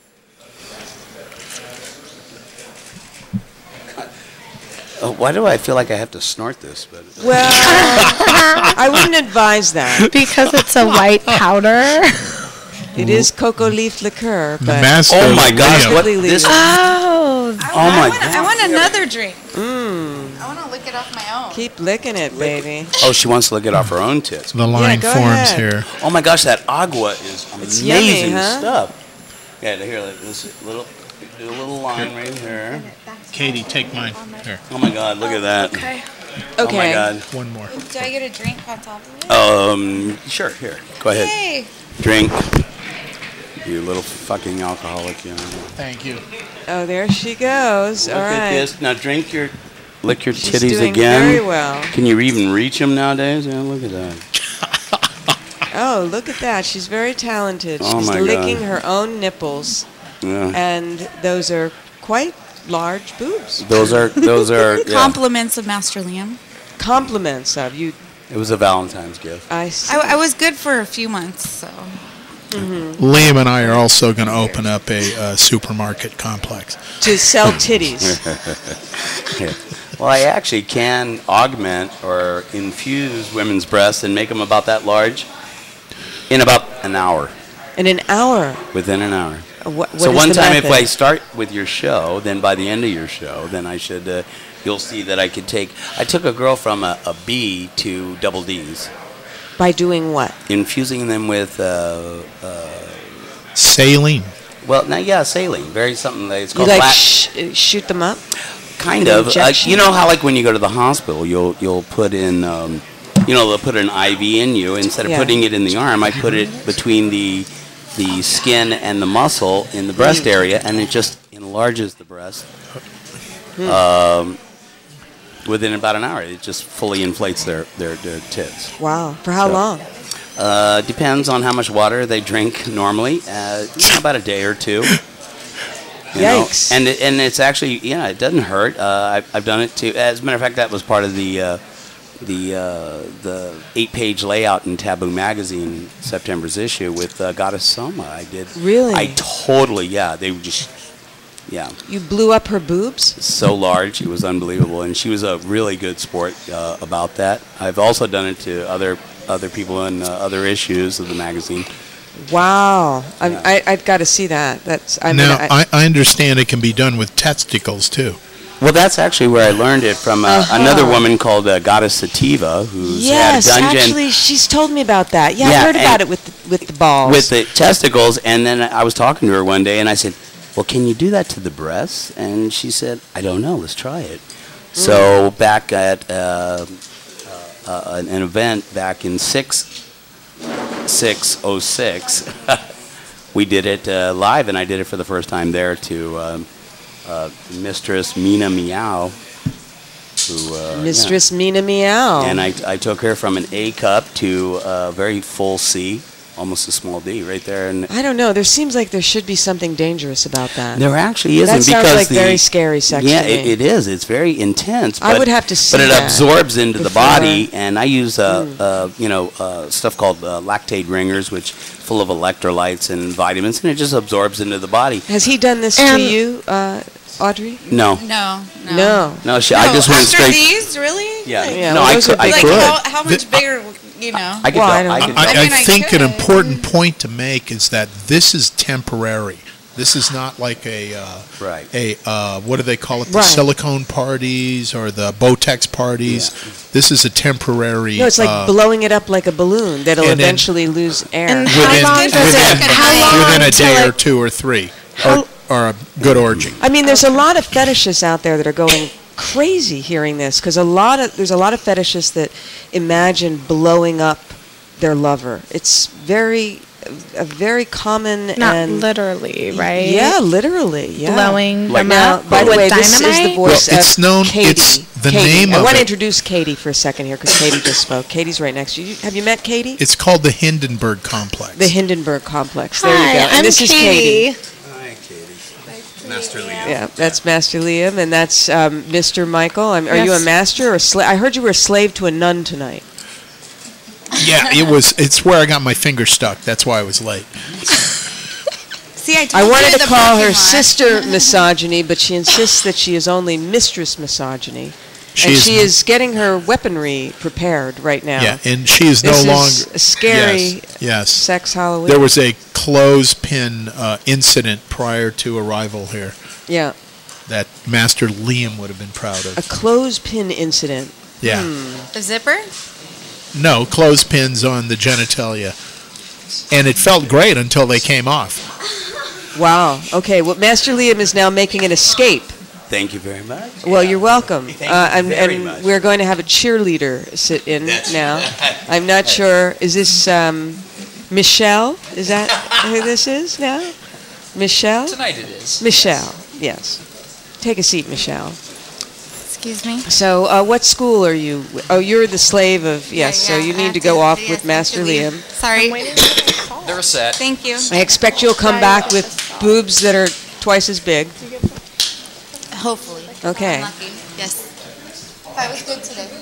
Why do I feel like I have to snort this? But Well, I wouldn't advise that. Because it's a white powder. It is cocoa leaf liqueur, The but master oh my of gosh! Liam. What Completely this? Oh. Oh my God! I want another drink. mm, I want to lick it off my own. keep licking it, baby. Oh, she wants to look at off her own tits. The line go forms ahead. here. Oh my gosh, that agua is It's amazing yummy, huh? stuff. Yeah, here, like this little, do a little line right here. Katie, take mine. Here, Oh my God, look at that. Okay. Oh my Okay. God. one more. Do I get a drink on top of it? Sure, here. Go ahead. Hey. Drink. You little fucking alcoholic, you know. Thank you. Oh, there she goes. Look All at right. this. Now lick your She's titties doing again. very well. Can you even reach them nowadays? Yeah, look at that. Oh, look at that. She's very talented. Oh She's my licking God. her own nipples, Yeah. and those are quite large boobs. Those are yeah. Compliments of Master Liam. Compliments of you. It was a Valentine's gift. I see. I was good for a few months, so. Liam and I are also going to open up a supermarket complex. To sell titties. Yeah. Well, I actually can augment or infuse women's breasts and make them about that large in about an hour. In an hour. Within an hour. What So is one the time, if method? I start with your show, then by the end of your show, then I should. You'll see that I could take. I took a girl from a B to double D's, By doing what? infusing them with. Saline. Well, now yeah, saline. Very something that it's You called. like black- shoot them up? Kind An of. injection? You know how like when you go to the hospital, you'll put in, they'll put an IV in you. Instead of Yeah. putting it in the arm, I put it between the skin and the muscle in the breast area, and it just enlarges the breast. Within about an hour, it just fully inflates their tits. Wow. For how So- long? Depends on how much water they drink normally. About a day or two. You know. Yikes. And it's actually, it doesn't hurt. I've done it too. As a matter of fact, that was part of the the 8-page layout in Taboo magazine, September's issue with Goddess Soma. I did. Really? I totally, yeah. They were just, yeah. You blew up her boobs? So large, it was unbelievable, and she was a really good sport about that. I've also done it to other people in other issues of the magazine. Wow, I've got to see that. I understand it can be done with testicles too. Well, that's actually where I learned it from another woman called Goddess Sativa, who's yes, had a dungeon. Actually, she's told me about that. Yeah, I heard about it with the balls. With the testicles, and then I was talking to her one day, and I said, well, can you do that to the breasts? And she said, I don't know, let's try it. So back at an event back in 606, we did it live, and I did it for the first time there to Mistress Mina Meow. Mistress Mina Meow. And I took her from an A cup to a very full C, almost a small D right there. And I don't know. There seems like there should be something dangerous about that. There actually isn't. That sounds like very scary sex Yeah, to me. it is. It's very intense. But, I would have to see But it that absorbs into the before. body, and I use stuff called lactate ringers, which full of electrolytes and vitamins, and it just absorbs into the body. Has he done this to you, Audrey? No. No. No, I just went after straight. these, really? Yeah. Yeah, No, well, I those are could. I big. could. How much bigger, you know? I could. Well, go- I don't I know. could. I mean, I think an could. important point to make is that this is temporary. This is not like Right. What do they call it? The Right. silicone parties or the Botex parties. This is a temporary. No, it's like blowing it up like a balloon that'll and then- eventually lose air. And within, how long does within a it? day or two or three, or a good orgy. I mean, there's a lot of fetishists out there that are going crazy hearing this because there's a lot of fetishists that imagine blowing up their lover. It's a very common Not and literally, right? Yeah, literally. Yeah. Blowing Like them Now, up by the with way, this is the dynamite? voice Well, it's of known- Katie. it's the Katie. name I of want to it. introduce Katie for a second here because Katie just spoke. Katie's right next to you. Have you met Katie? It's called the Hindenburg Complex. The Hindenburg Complex. There you Hi, go. And I'm this is Katie. Hi, Katie. Master Liam. Yeah, that's Master Liam, and that's Mr. Michael. Are you a Yes. master or a slave? I heard you were a slave to a nun tonight. Yeah, it's where I got my finger stuck. That's why I was late. See, I told I you wanted the to call her parking lot. sister misogyny, but she insists that she is only mistress misogyny. And she is getting her weaponry prepared right now. Yeah, and she is This no is longer a scary Yes. sex Halloween. There was a clothespin incident prior to arrival here Yeah, that Master Liam would have been proud a of. clothespin incident. Yeah. The zipper? No, clothespins on the genitalia. And it felt great until they came off. Wow. Okay, well, Master Liam is now making an escape. Thank you very much. Well, you're welcome. Thank you very and much. we're going to have a cheerleader sit in now. I'm not sure. Is this Michelle? Is that who this is now? Michelle? Tonight it is. Michelle, yes. Take a seat, Michelle. Excuse me? So, what school are you? Oh, you're the slave of, yes, so you I need have to go off yes, with I have Master to leave. Liam. Sorry. They're set. Thank you. I expect you'll come back with boobs that are twice as big. Hopefully. Okay. I'm lucky. Yes. That was good today.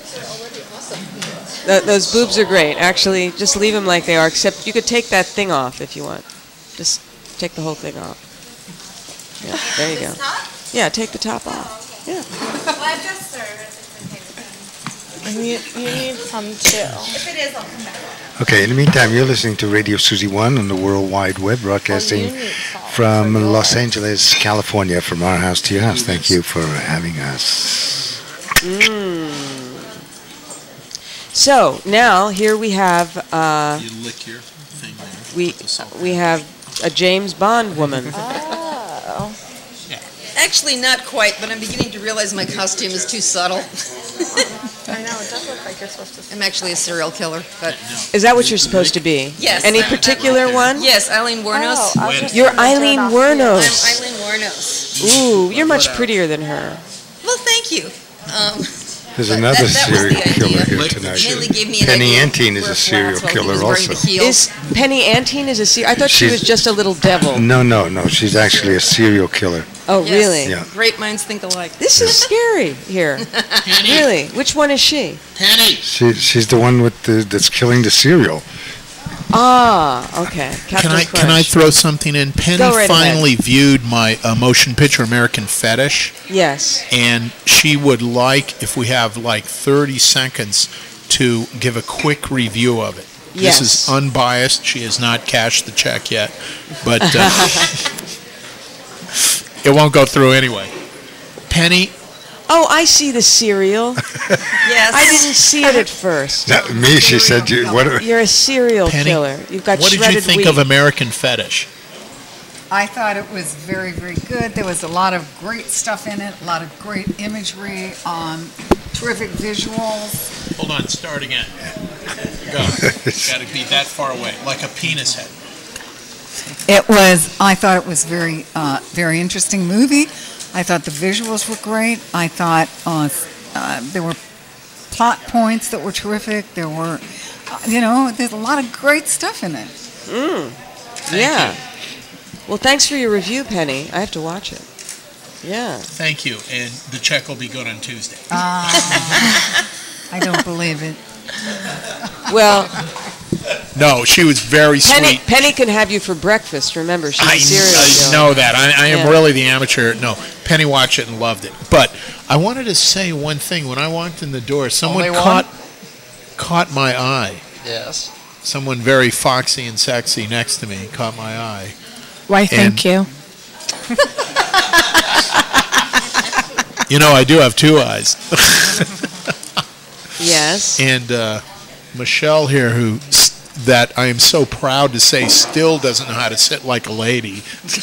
Those boobs are great. Actually, just leave them like they are, except you could take that thing off if you want. Just take the whole thing off. Yeah, there you go. Yeah, take the top off. Yeah. Well, I just served. You need some too. If it is, I'll come back. Okay, in the meantime, you're listening to Radio Susie 1 on the World Wide Web, broadcasting from Los Angeles, California, from our house to your house. Thank you for having us. So now here we have You lick your thing there. we have a James Bond woman. Oh. Actually, not quite, but I'm beginning to realize my costume is too subtle. I know, it does look like you're supposed to. I'm actually a serial killer, but Is that what you're supposed to be? yes. Any particular one? Yes, Eileen Wuornos. Oh, I was just You're gonna turn Eileen off Wuornos. I'm Eileen Wuornos. Ooh, you're much prettier than her. Well, thank you. There's another that was serial the killer idea. here tonight. Mainly gave me an Penny idea Antine is where a serial flats while he killer was wearing also. the heels. Is Penny Antine I thought she She's- was just a little devil. No, she's actually a serial killer. Oh, Yes. really? Yeah. Great minds think alike. This is scary here. Really? Which one is she? She's the one with that's killing the cereal. Ah, okay. Captain Can I Crunch. throw something in? Penny Go right finally viewed my motion picture American Fetish, Yes. and she would like, if we have like 30 seconds, to give a quick review of it. Yes. This is unbiased. She has not cashed the check yet, but it won't go through anyway. Penny, Oh, I see the cereal. Yes. I didn't see it at first. Not me, she said. You're a serial Penny, killer. You've got what did shredded you think wheat. of American Fetish? I thought it was very, very good. There was a lot of great stuff in it, a lot of great imagery, terrific visuals. Hold on, start again. Go. Got to be that far away, like a penis head. I thought it was very, very interesting movie. I thought the visuals were great. I thought there were plot points that were terrific. There were, there's a lot of great stuff in it. Yeah. Well, thanks for your review, Penny. I have to watch it. Yeah. Thank you, and the check will be good on Tuesday. I don't believe it. Well, No, she was very sweet. Penny can have you for breakfast. Remember, she's a serial I killer. know that. I am Yeah. really the amateur. No, Penny watched it and loved it. But I wanted to say one thing. When I walked in the door, someone Only one? caught my eye. Yes. Someone very foxy and sexy next to me caught my eye. Why, thank you. You know, I do have two eyes. Yes. And Michelle here, that I am so proud to say still doesn't know how to sit like a lady.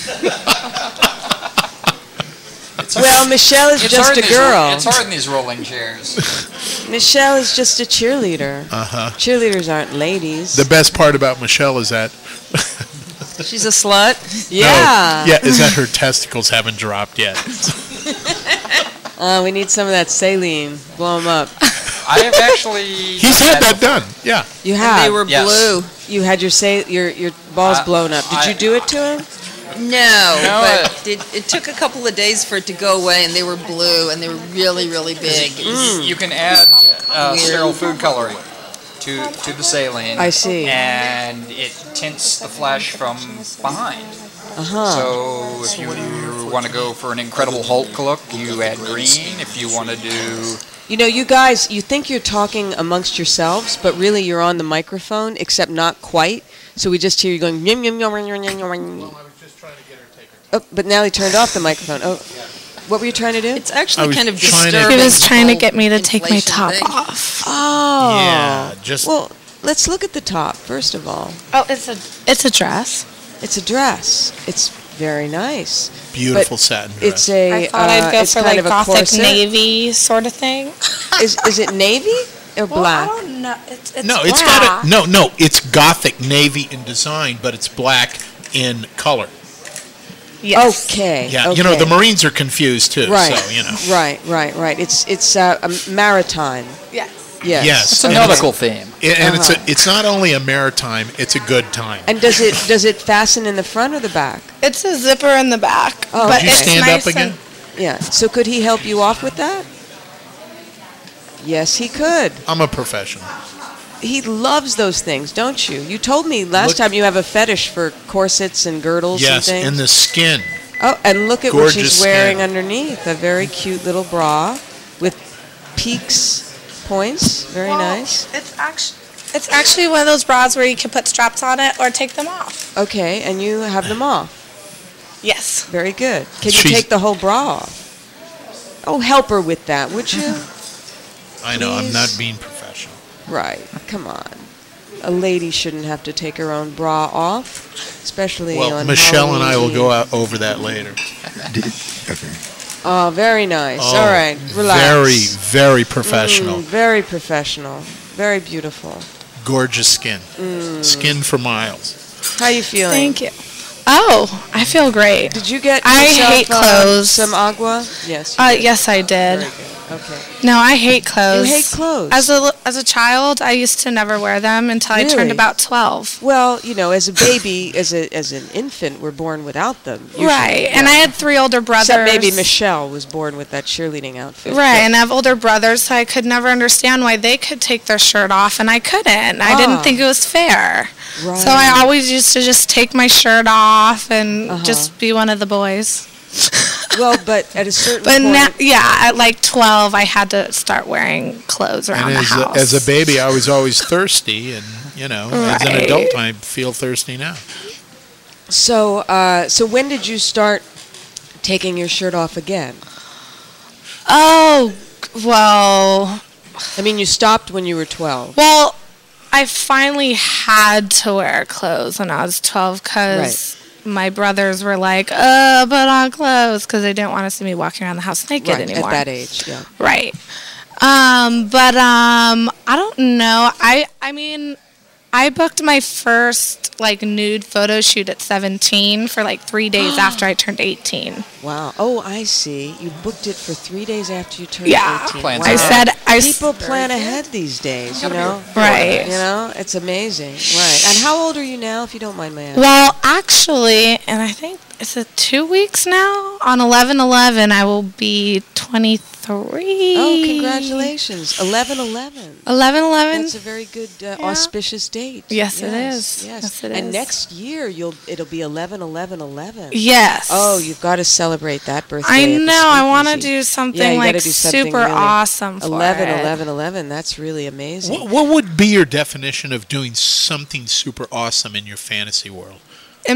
Well, Michelle is just a girl. It's hard in these rolling chairs. Michelle is just a cheerleader. Uh-huh. Cheerleaders aren't ladies. The best part about Michelle is that... She's a slut? Yeah. No, yeah, is that her testicles haven't dropped yet. We need some of that saline. Blow them up. I have actually... He's had that done, yeah. You have. They were blue. You had your balls blown up. Did you do it to him? No, but it took a couple of days for it to go away, and they were blue, and they were really, really big. You can add sterile food coloring to the saline. I see. And it tints the flesh from behind. Uh-huh. So if you want to go for an Incredible Hulk look, you add green. If you want to do... You know, you guys, you think you're talking amongst yourselves, but really you're on the microphone, except not quite. So we just hear you going, yum, yum, yum, yum, yum, yum, yum. Oh, but now he turned off the microphone. Oh, what were you trying to do? It's actually kind of disturbing. He was trying to get me to take my top off. Oh. Yeah, just... Well, let's look at the top, first of all. Oh, it's a dress. It's a dress. It's very nice. Beautiful But satin dress. It's a. I thought I'd go it's for kind like of a gothic corset. navy sort of thing. Is it navy or black? Well, I don't know. It's No, it's black. got a... No, it's gothic navy in design, but it's black in color. Yes. Okay. Yeah, okay. you know, the Marines are confused too, Right. so, you know. Right. It's maritime. Yes. Yes. It's a and nautical theme. And it's not only a maritime, it's a good time. And does it fasten in the front or the back? It's a zipper in the back. Oh, but Could you it's stand nice up again? Yeah. So could he help you off with that? Yes, he could. I'm a professional. He loves those things, don't you? You told me last Look- time you have a fetish for corsets and girdles Yes, and things. and the skin. Oh, and look at what Gorgeous she's wearing skin. underneath. A very cute little bra with peaks, points. Very nice. It's actually one of those bras where you can put straps on it or take them off. Okay, and you have them off. Yes. Very good. Can you She's- take the whole bra off? Oh, help her with that, would you? I know, I'm not Please. being professional. Right. Come on. A lady shouldn't have to take her own bra off, especially Well, on Michelle and I will Halloween. go out over that later. Okay. Oh, very nice. Oh, All right, relax. Very, very professional. Very professional. Very beautiful. Gorgeous skin. Skin for miles. How you feeling? Thank you. Oh, I feel great. Did you get I yourself, hate clothes. some agua? Yes. Yes, I did. Very good. Okay. No, I hate clothes. You hate clothes. As a child, I used to never wear them until I turned Really? about 12. Well, as a baby, as an infant, we're born without them. Usually. Right, and I had 3 older brothers. Except maybe Michelle was born with that cheerleading outfit. Right, and I have older brothers, so I could never understand why they could take their shirt off and I couldn't. I didn't think it was fair. Right. So I always used to just take my shirt off and just be one of the boys. Well, but at a certain But point... now, yeah, at like 12, I had to start wearing clothes around And the house. as a baby, I was always thirsty, and as an adult, I feel thirsty now. So, so when did you start taking your shirt off again? Oh, well... I mean, you stopped when you were 12. Well, I finally had to wear clothes when I was 12 because my brothers were like, put on clothes, because they didn't want to see me walking around the house naked anymore. At that age, yeah. Right. But I don't know. I mean, I booked my first nude photo shoot at 17 for 3 days after I turned 18. Wow. Oh, I see. You booked it for 3 days after you turned 18. Plans Wow. ahead. People plan ahead these days, Right. It's amazing. Right. And how old are you now, if you don't mind my asking? Well, actually, and I think it's 2 weeks now. On 11/11, I will be 23. Oh, congratulations. 11/11. 11/11. That's a very good auspicious date. Yes, it is. Yes, it and is. next year it'll be 11/11/11. Yes. Oh, you've got to celebrate that birthday. I at the know. I want to Speakeasy. do something Yeah, you gotta do something super really awesome for 11/11/11. That's really amazing. What would be your definition of doing something super awesome in your fantasy world? I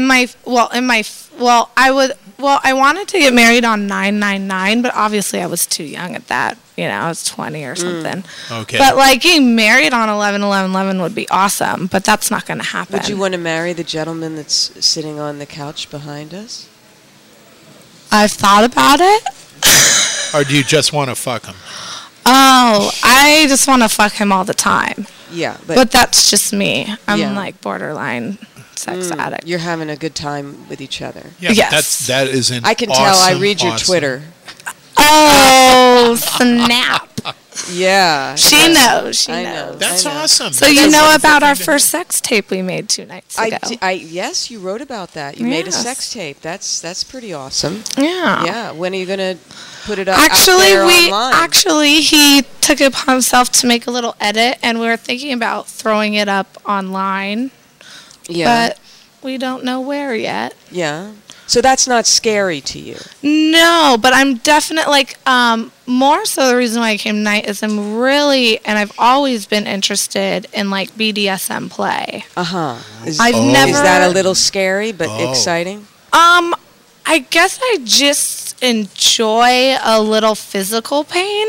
wanted to get married on 9/9/9, but obviously I was too young at that. I was 20 or something. Okay. But getting married on 11/11/11 would be awesome, but that's not going to happen. Would you want to marry the gentleman that's sitting on the couch behind us? I've thought about it. Or do you just want to fuck him? Oh, I just want to fuck him all the time. Yeah, but that's just me. I'm Yeah. borderline sex addict. You're having a good time with each other. Yeah, Yes. that is an I can tell. I awesome, read your awesome- Twitter. Oh, snap. Yeah. She knows. She I knows. know. That's I know. awesome. So That's you know wonderful about our thing to first sex tape we made 2 nights ago. Yes, you wrote about that. You made a Yes. sex tape. That's pretty awesome. Yeah. Yeah. When are you gonna put it up? Actually, out there online? he took it upon himself to make a little edit, and we were thinking about throwing it up online. Yeah. But we don't know where yet. Yeah. So that's not scary to you. No, but I'm definitely more so the reason why I came tonight is I'm really, and I've always been interested in BDSM play. I've never. Is that a little scary but exciting? I guess I just enjoy a little physical pain.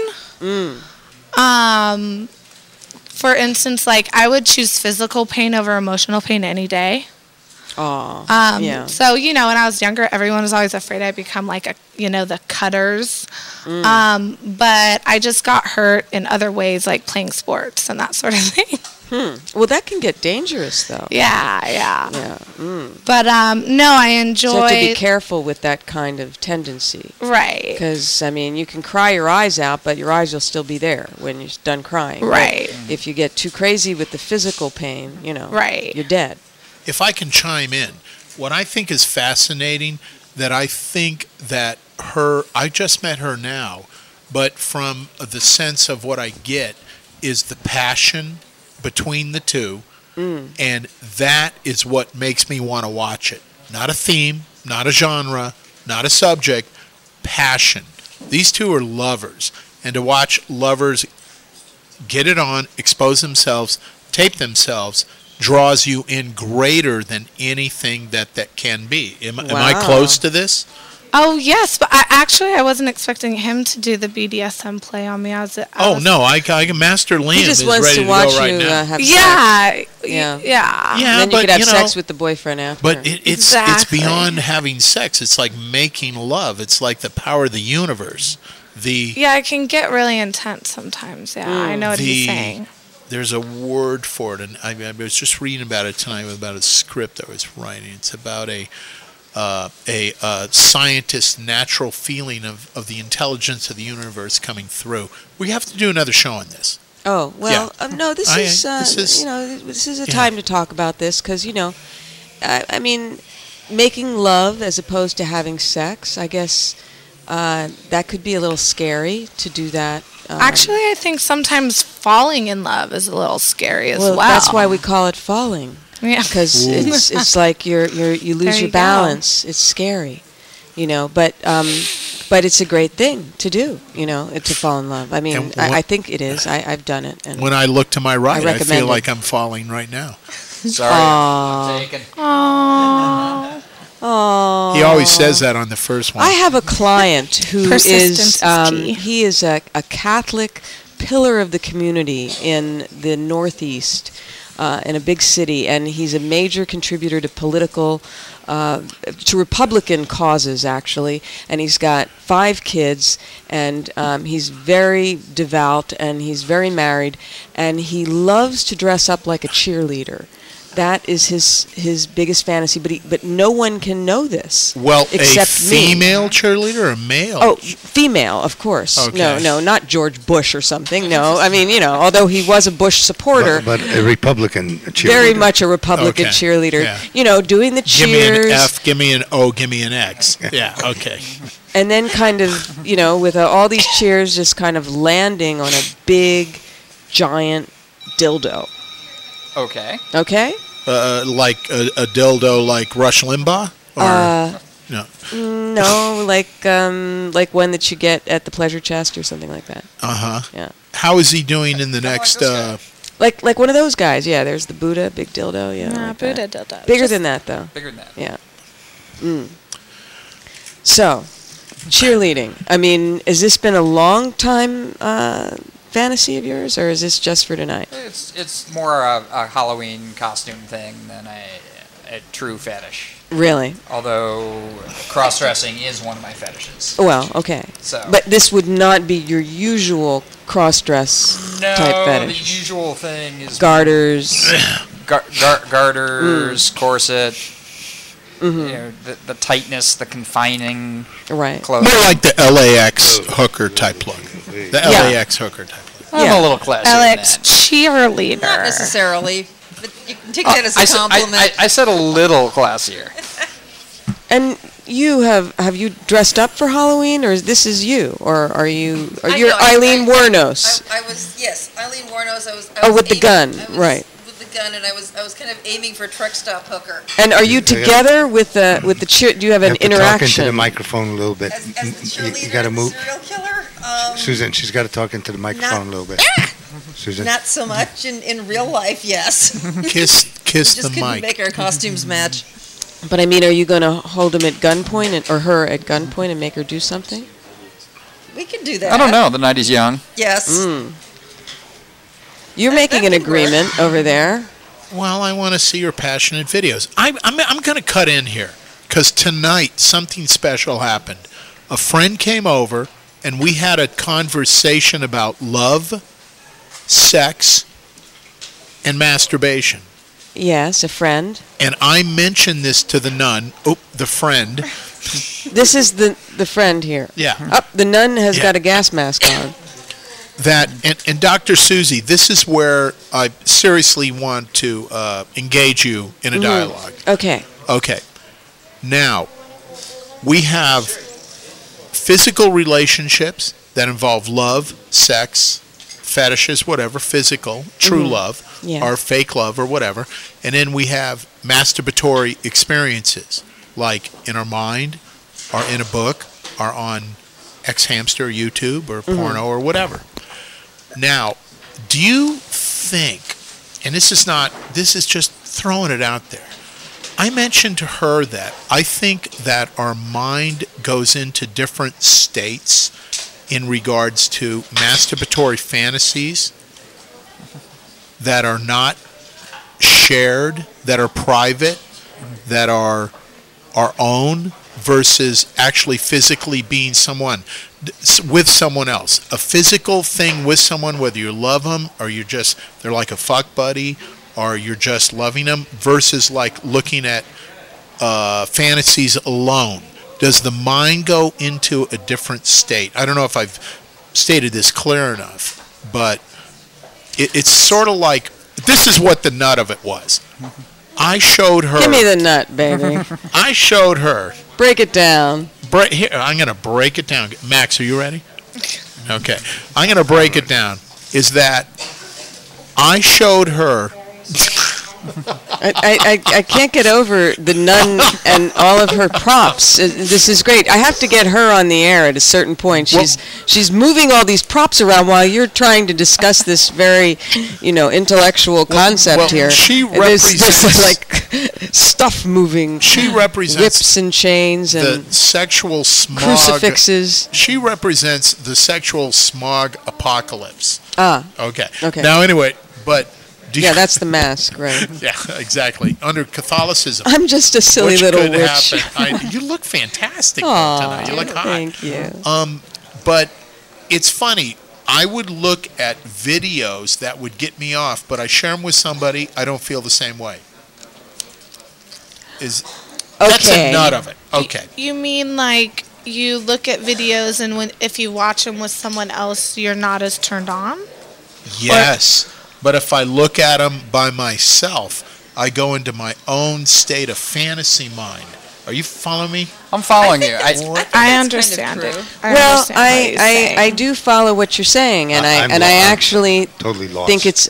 For instance, I would choose physical pain over emotional pain any day. Oh, yeah. So, when I was younger, everyone was always afraid I'd become the cutters. But I just got hurt in other ways, like playing sports and that sort of thing. Well, that can get dangerous, though. Yeah. Yeah. But, no, I enjoy... So you have to be careful with that kind of tendency. Right. Because, you can cry your eyes out, but your eyes will still be there when you're done crying. Right. But if you get too crazy with the physical pain, Right. you're dead. If I can chime in, what I think is fascinating, that I think that I just met her now, but from the sense of what I get is the passion between the two, and that is what makes me want to watch it. Not a theme, not a genre, not a subject, passion. These two are lovers, and to watch lovers get it on, expose themselves, tape themselves, draws you in greater than anything that can be. Am I close to this? Oh, yes, but I wasn't expecting him to do the BDSM play on me. I Master Liam He just is wants ready to to watch go right you now. have Yeah. sex. Yeah. Yeah. Then you could have sex with the boyfriend after. But it's beyond having sex. It's like making love. It's like the power of the universe. Yeah, it can get really intense sometimes. Yeah, I know what he's saying. There's a word for it, and I was just reading about it tonight about a script I was writing. It's about a a scientist's natural feeling of the intelligence of the universe coming through. We have to do another show on this. Oh, well, Yeah. no, this is this is a time to talk about this because, I mean, making love as opposed to having sex, I guess that could be a little scary to do that. Actually, I think sometimes falling in love is a little scary as well. That's why we call it falling. Yeah. Because it's like you lose There your you go. balance. It's scary, but it's a great thing to do, to fall in love. I mean, And I think it is. I've done it. And When I look to my right, I recommend feel it. like I'm falling right now. Sorry, Aw. I'm taken. Oh. He always says that on the first one. I have a client who Persistence is key. he is a Catholic pillar of the community in the Northeast, in a big city, and he's a major contributor to to Republican causes, actually, and he's got 5 kids, and he's very devout, and he's very married, and he loves to dress up like a cheerleader. That is his biggest fantasy, but no one can know this. Well, except a female me. cheerleader or a male? Oh, female, of course. Okay. No, not George Bush or something. No, I mean, although he was a Bush supporter, But a Republican cheerleader. very much a Republican Okay, cheerleader. yeah. Doing the Give me an cheers, F, give me an O, give me an X. Yeah, okay. and then kind of, with all these cheers, just kind of landing on a big, giant dildo. Okay. Okay. Like a dildo like Rush Limbaugh? Or no? No, like one that you get at the Pleasure Chest or something like that. Uh-huh. Yeah. How is he doing in the next... Like one of those guys. Yeah, there's the Buddha, big dildo. Yeah. Nah, like Buddha that. dildo. Bigger Just than that, though. Bigger than that. Yeah. So, cheerleading. I mean, has this been a long time fantasy of yours, or is this just for tonight? It's more a Halloween costume thing than a true fetish. Really? Although cross-dressing is one of my fetishes. Well, okay. So. But this would not be your usual cross-dress type No, fetish. the usual thing is Garters. garters, corset. The tightness, the confining right. clothing. More like the LAX hooker type look. The LAX hooker type look. I'm a little classier than Alex that. cheerleader. Not necessarily, but you can take that as a compliment. I said a little classier. And have you dressed up for Halloween, or this is you, or are you Eileen Wuornos? I was Eileen Wuornos. I was with the gun, right? With the gun, and I was kind of aiming for truck stop hooker. And are you together with the cheer? Do you have an You have to talk into interaction? the microphone a little bit. As the cheerleader, You got to and the move. serial killer. Susan, she's got to talk into the microphone a little bit. Susan. Not so much in real life. Yes. Kiss We just the couldn't mic. make our costumes match. But I mean, are you going to hold him at gunpoint or her at gunpoint and make her do something? We can do that. I don't know. The night is young. Yes. You're making an that could work. agreement over there. Well, I want to see your passionate videos. I'm going to cut in here because tonight something special happened. A friend came over and we had a conversation about love, sex, and masturbation. Yes, a friend. And I mentioned this to the nun. Oh, the friend. This is the friend here. Yeah. Up, the nun has Yeah. got a gas mask on. That and Dr. Susie, this is where I seriously want to engage you in a dialogue. Okay. Okay. Now, we have physical relationships that involve love, sex, fetishes, whatever, physical, true love, Yeah. or fake love, or whatever. And then we have masturbatory experiences, like in our mind, or in a book, or on X-Hamster, YouTube, or porno, or whatever. Now, do you think, and this is just throwing it out there, I mentioned to her that I think that our mind goes into different states in regards to masturbatory fantasies that are not shared, that are private, that are our own, versus actually physically being with someone else. A physical thing with someone, whether you love them or they're like a fuck buddy, or you're just loving them, versus like looking at fantasies alone, does the mind go into a different state? I don't know if I've stated this clear enough, but it's sort of like, this is what the nut of it was. I showed her. Give me the nut, baby. I showed her. Break it down. Here, I'm going to break it down. Max, are you ready? Okay. I'm going to break it down. Is that I showed her. I can't get over the nun and all of her props. This is great. I have to get her on the air at a certain point. She's moving all these props around while you're trying to discuss this very, intellectual concept here. She represents there's like stuff moving. She represents whips and chains and the sexual smog. Crucifixes. She represents the sexual smog apocalypse. Okay. Now anyway, but. That's the mask, right? Yeah, exactly. Under Catholicism, I'm just a silly little witch. You look fantastic tonight. You look hot. Thank you. But it's funny. I would look at videos that would get me off, but I share them with somebody. I don't feel the same way. That's a nut of it. Okay. You mean like you look at videos and if you watch them with someone else, you're not as turned on? Yes. But if I look at them by myself, I go into my own state of fantasy mind. Are you following me? I'm following you. I understand it. I do follow what you're saying, and I actually totally lost. think it's.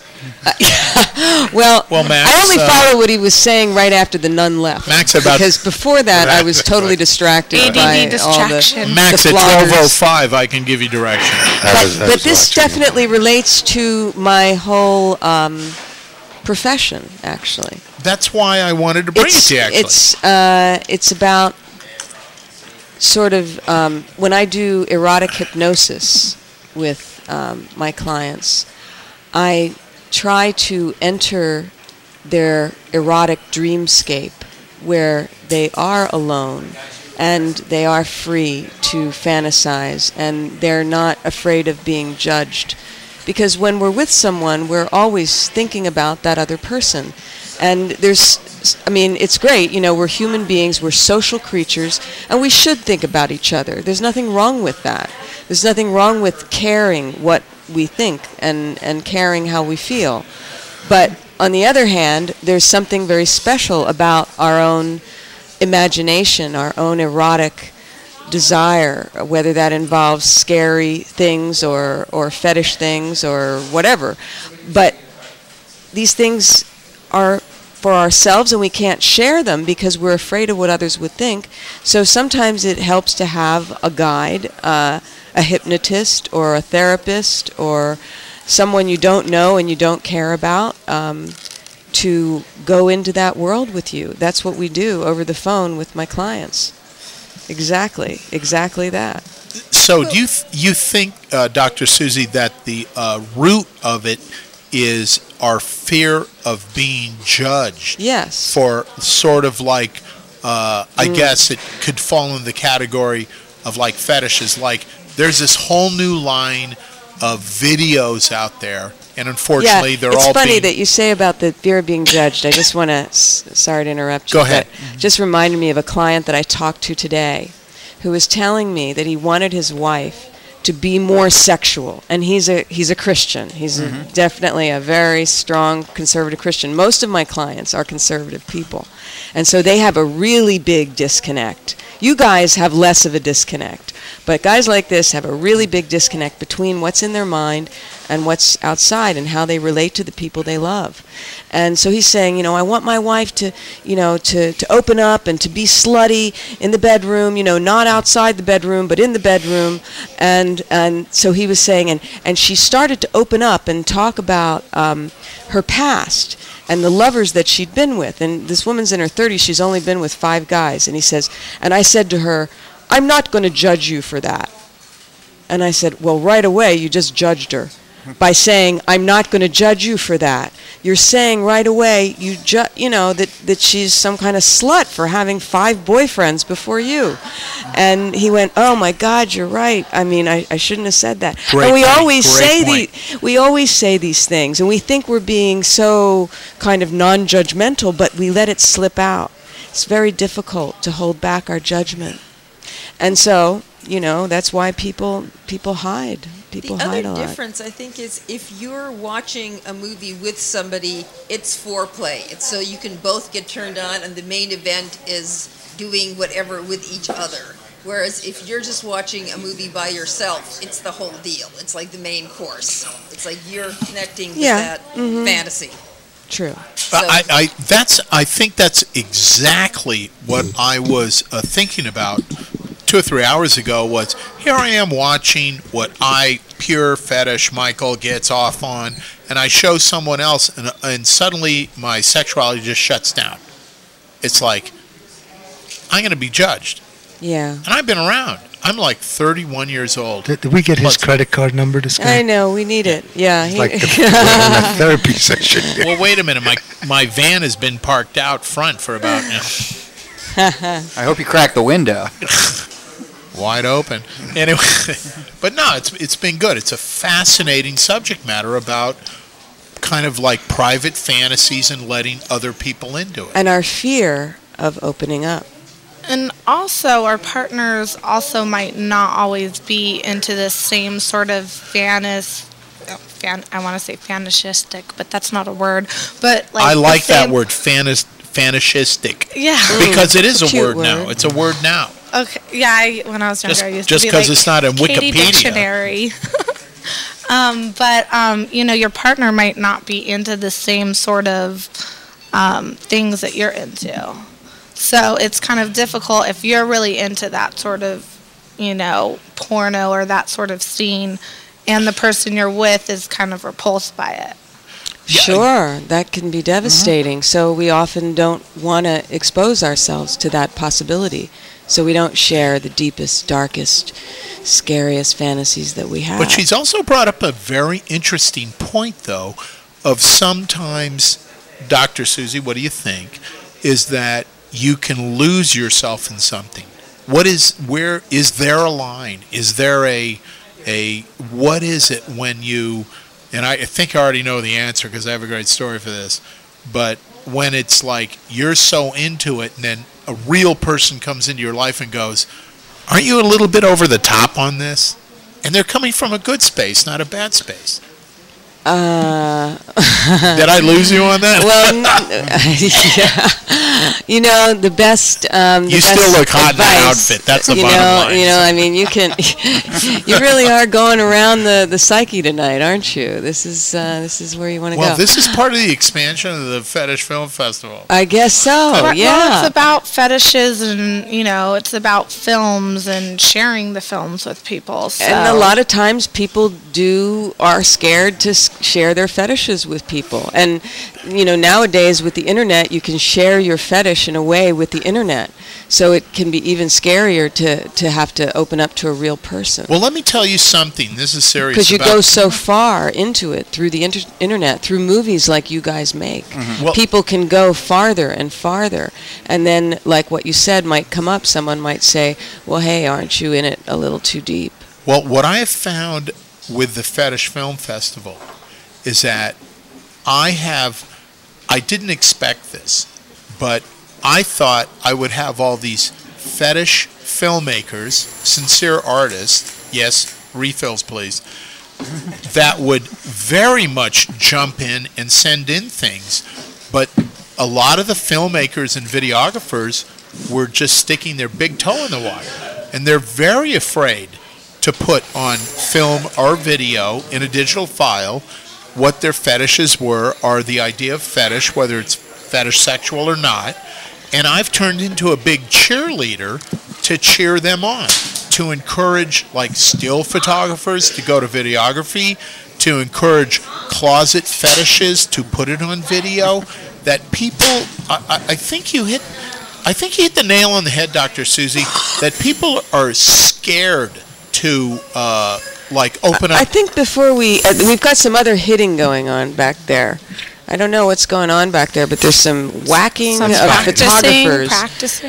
Well, Max, I only follow what he was saying right after the nun left. Max, because before that I was totally distracted by all the Max, the at 12:05, I can give you direction. But this definitely relates to my whole profession, actually. That's why I wanted to bring it to you, actually. It's about sort of when I do erotic hypnosis with my clients, I try to enter their erotic dreamscape where they are alone and they are free to fantasize and they're not afraid of being judged. Because when we're with someone, we're always thinking about that other person. And it's great, we're human beings, we're social creatures, and we should think about each other. There's nothing wrong with that. There's nothing wrong with caring what we think and caring how we feel. But on the other hand, there's something very special about our own imagination, our own erotic desire, whether that involves scary things or fetish things or whatever. But these things are for ourselves and we can't share them because we're afraid of what others would think. So sometimes it helps to have a guide, a hypnotist or a therapist or someone you don't know and you don't care about to go into that world with you. That's what we do over the phone with my clients. Exactly that. So do you think, Dr. Susie, that the root of it is our fear of being judged? Yes. For sort of like, I guess it could fall in the category of like fetishes. Like there's this whole new line of videos out there, and unfortunately they're all it's funny that you say about the fear of being judged. I just want to, sorry to interrupt you. Go ahead. But just reminded me of a client that I talked to today who was telling me that he wanted his wife to be more sexual, and he's a Christian. He's definitely a very strong conservative Christian. Most of my clients are conservative people, and so they have a really big disconnect. You guys have less of a disconnect, but guys like this have a really big disconnect between what's in their mind and what's outside and how they relate to the people they love. And so he's saying, I want my wife to, to open up and to be slutty in the bedroom, not outside the bedroom, but in the bedroom. And so he was saying, and she started to open up and talk about her past and the lovers that she'd been with. And this woman's in her 30s. She's only been with 5 guys. And he says, and I said to her, I'm not going to judge you for that. And I said, well, right away, you just judged her by saying, I'm not going to judge you for that. You're saying right away, that she's some kind of slut for having 5 boyfriends before you. And he went, oh my God, you're right. I mean, I shouldn't have said that. And we always say these things, and we think we're being so kind of non-judgmental, but we let it slip out. it's very difficult to hold back our judgment. And so, that's why people hide. People the hide a other lot. difference, I think, is if you're watching a movie with somebody, it's foreplay. It's so you can both get turned on, and the main event is doing whatever with each other. Whereas if you're just watching a movie by yourself, it's the whole deal. It's like the main course. It's like you're connecting with that fantasy. True. I think that's exactly what I was thinking about 2 or 3 hours ago. Was here I am watching what pure fetish Michael gets off on, and I show someone else, and suddenly my sexuality just shuts down. It's like I'm going to be judged. Yeah. And I've been around. I'm like 31 years old. Did we get his credit card number, this guy? I know, we need it. Yeah. It's like the therapy session. Well, wait a minute. My van has been parked out front for about I hope you cracked the window. Wide open. Anyway, but no, it's been good. It's a fascinating subject matter about kind of like private fantasies and letting other people into it. And our fear of opening up. And also, our partners also might not always be into the same sort of I want to say fantasistic, but that's not a word. But like I like that word, fantasistic. Yeah. Because it is a Cute word now. It's a word now. Okay. Yeah. When I was younger, I used to be just because like it's not in Katie Wikipedia. Dictionary. But your partner might not be into the same sort of things that you're into. So it's kind of difficult if you're really into that sort of, porno or that sort of scene, and the person you're with is kind of repulsed by it. Sure, that can be devastating. So we often don't want to expose ourselves to that possibility. So we don't share the deepest, darkest, scariest fantasies that we have. But she's also brought up a very interesting point, though, of sometimes, Dr. Susie, what do you think, is that you can lose yourself in something. Where is there a line? Is there what is it when you, and I think I already know the answer because I have a great story for this, but when it's like you're so into it and then a real person comes into your life and goes, aren't you a little bit over the top on this? And they're coming from a good space, not a bad space. Did I lose you on that? Well, yeah. The best. You still look hot in that outfit. That's the bottom line. You can. You really are going around the psyche tonight, aren't you? This is where you want to go. Well, this is part of the expansion of the Fetish Film Festival. I guess so. Well, yeah. It's about fetishes, and it's about films and sharing the films with people. So. And a lot of times, people are scared to share their fetishes with people. And nowadays with the internet, you can share your fetish in a way with the internet, so it can be even scarier to have to open up to a real person. Well, let me tell you something. This is serious. Because you go so far into it through the internet, through movies like you guys make. Mm-hmm. Well, people can go farther and farther, and then like what you said might come up. Someone might say, well, hey, aren't you in it a little too deep? Well, what I have found with the Fetish Film Festival is that I didn't expect this, but I thought I would have all these fetish filmmakers, sincere artists, yes, refills please, that would very much jump in and send in things. But a lot of the filmmakers and videographers were just sticking their big toe in the water. And they're very afraid to put on film or video in a digital file what their fetishes were, or the idea of fetish, whether it's fetish sexual or not. And I've turned into a big cheerleader to cheer them on, to encourage like still photographers to go to videography, to encourage closet fetishes to put it on video. That people, I think you hit the nail on the head, Dr. Susie, that people are scared to open up. I think before we've got some other hitting going on back there. I don't know what's going on back there, but there's some whacking of photographers. Practicing.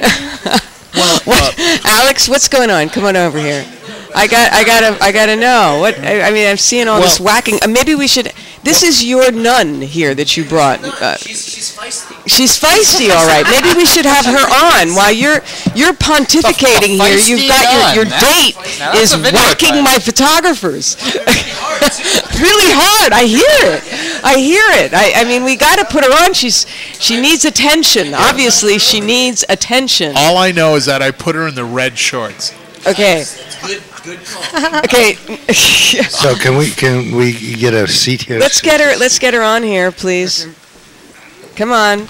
Alex, what's going on? Come on over here. I gotta know what. I mean, I'm seeing all this whacking. Maybe we should This is your nun here that you brought. She's feisty. She's feisty, all right. Maybe we should have her on while you're pontificating here. You've got your date is whacking my photographers. Really hard. I hear it. I mean, we got to put her on. She needs attention. Obviously, she needs attention. All I know is that I put her in the red shorts. Okay. Good call. Okay. So can we get a seat here? Let's get her on here, please. Come on.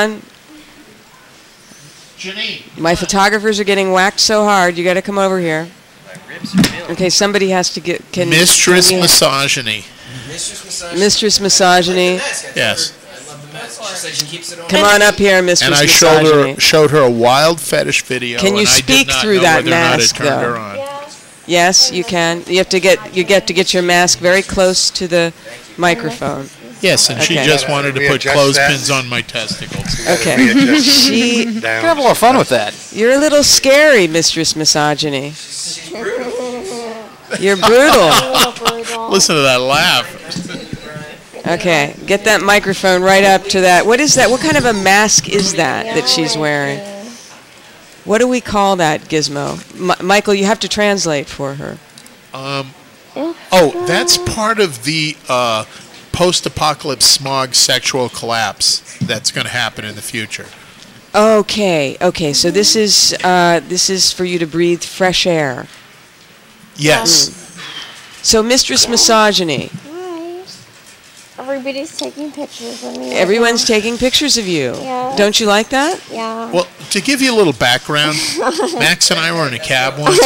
Janine. My photographers are getting whacked so hard. You got to come over here. Okay, somebody has to get. Mistress Misogyny. Mistress Misogyny. Yes. She said she keeps it on. Come on up here, Mistress Misogyny. And I showed her a wild fetish video. Can you speak through that mask, though? Yeah. Yes, you can. You get to get your mask very close to the microphone. Yes, and she just wanted to put clothespins on my testicles. Okay. She can have a lot of fun with that. You're a little scary, Mistress Misogyny. You're brutal. Listen to that laugh. Okay, get that microphone right up to that. What is that? What kind of a mask is that she's wearing? What do we call that, Gizmo? Michael, you have to translate for her. That's part of the post-apocalypse smog sexual collapse that's going to happen in the future. Okay. So this is for you to breathe fresh air. Yes. So, Mistress Misogyny. Everybody's taking pictures of me. Everyone's taking pictures of you. Yeah. Don't you like that? Yeah. Well, to give you a little background, Max and I were in a cab once.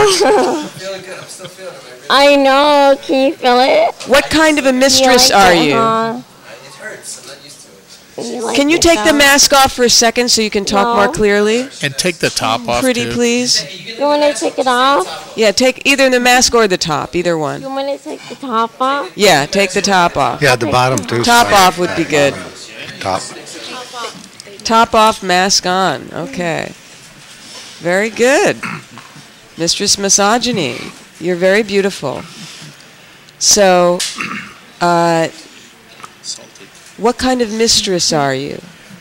I know. Can you feel it? What kind of a mistress are you? It hurts. I'm not used to it. Can you take the mask off for a second so you can talk more clearly? And take the top off, Pretty, too. please. You want to take it off? Yeah, take either the mask or the top, either one. You want to take the top off? Yeah, take the top off. Yeah, the bottom too. Top off would be good. Top. Top off, mask on. Okay. Very good. Mistress Misogyny, you're very beautiful. So, what kind of mistress are you?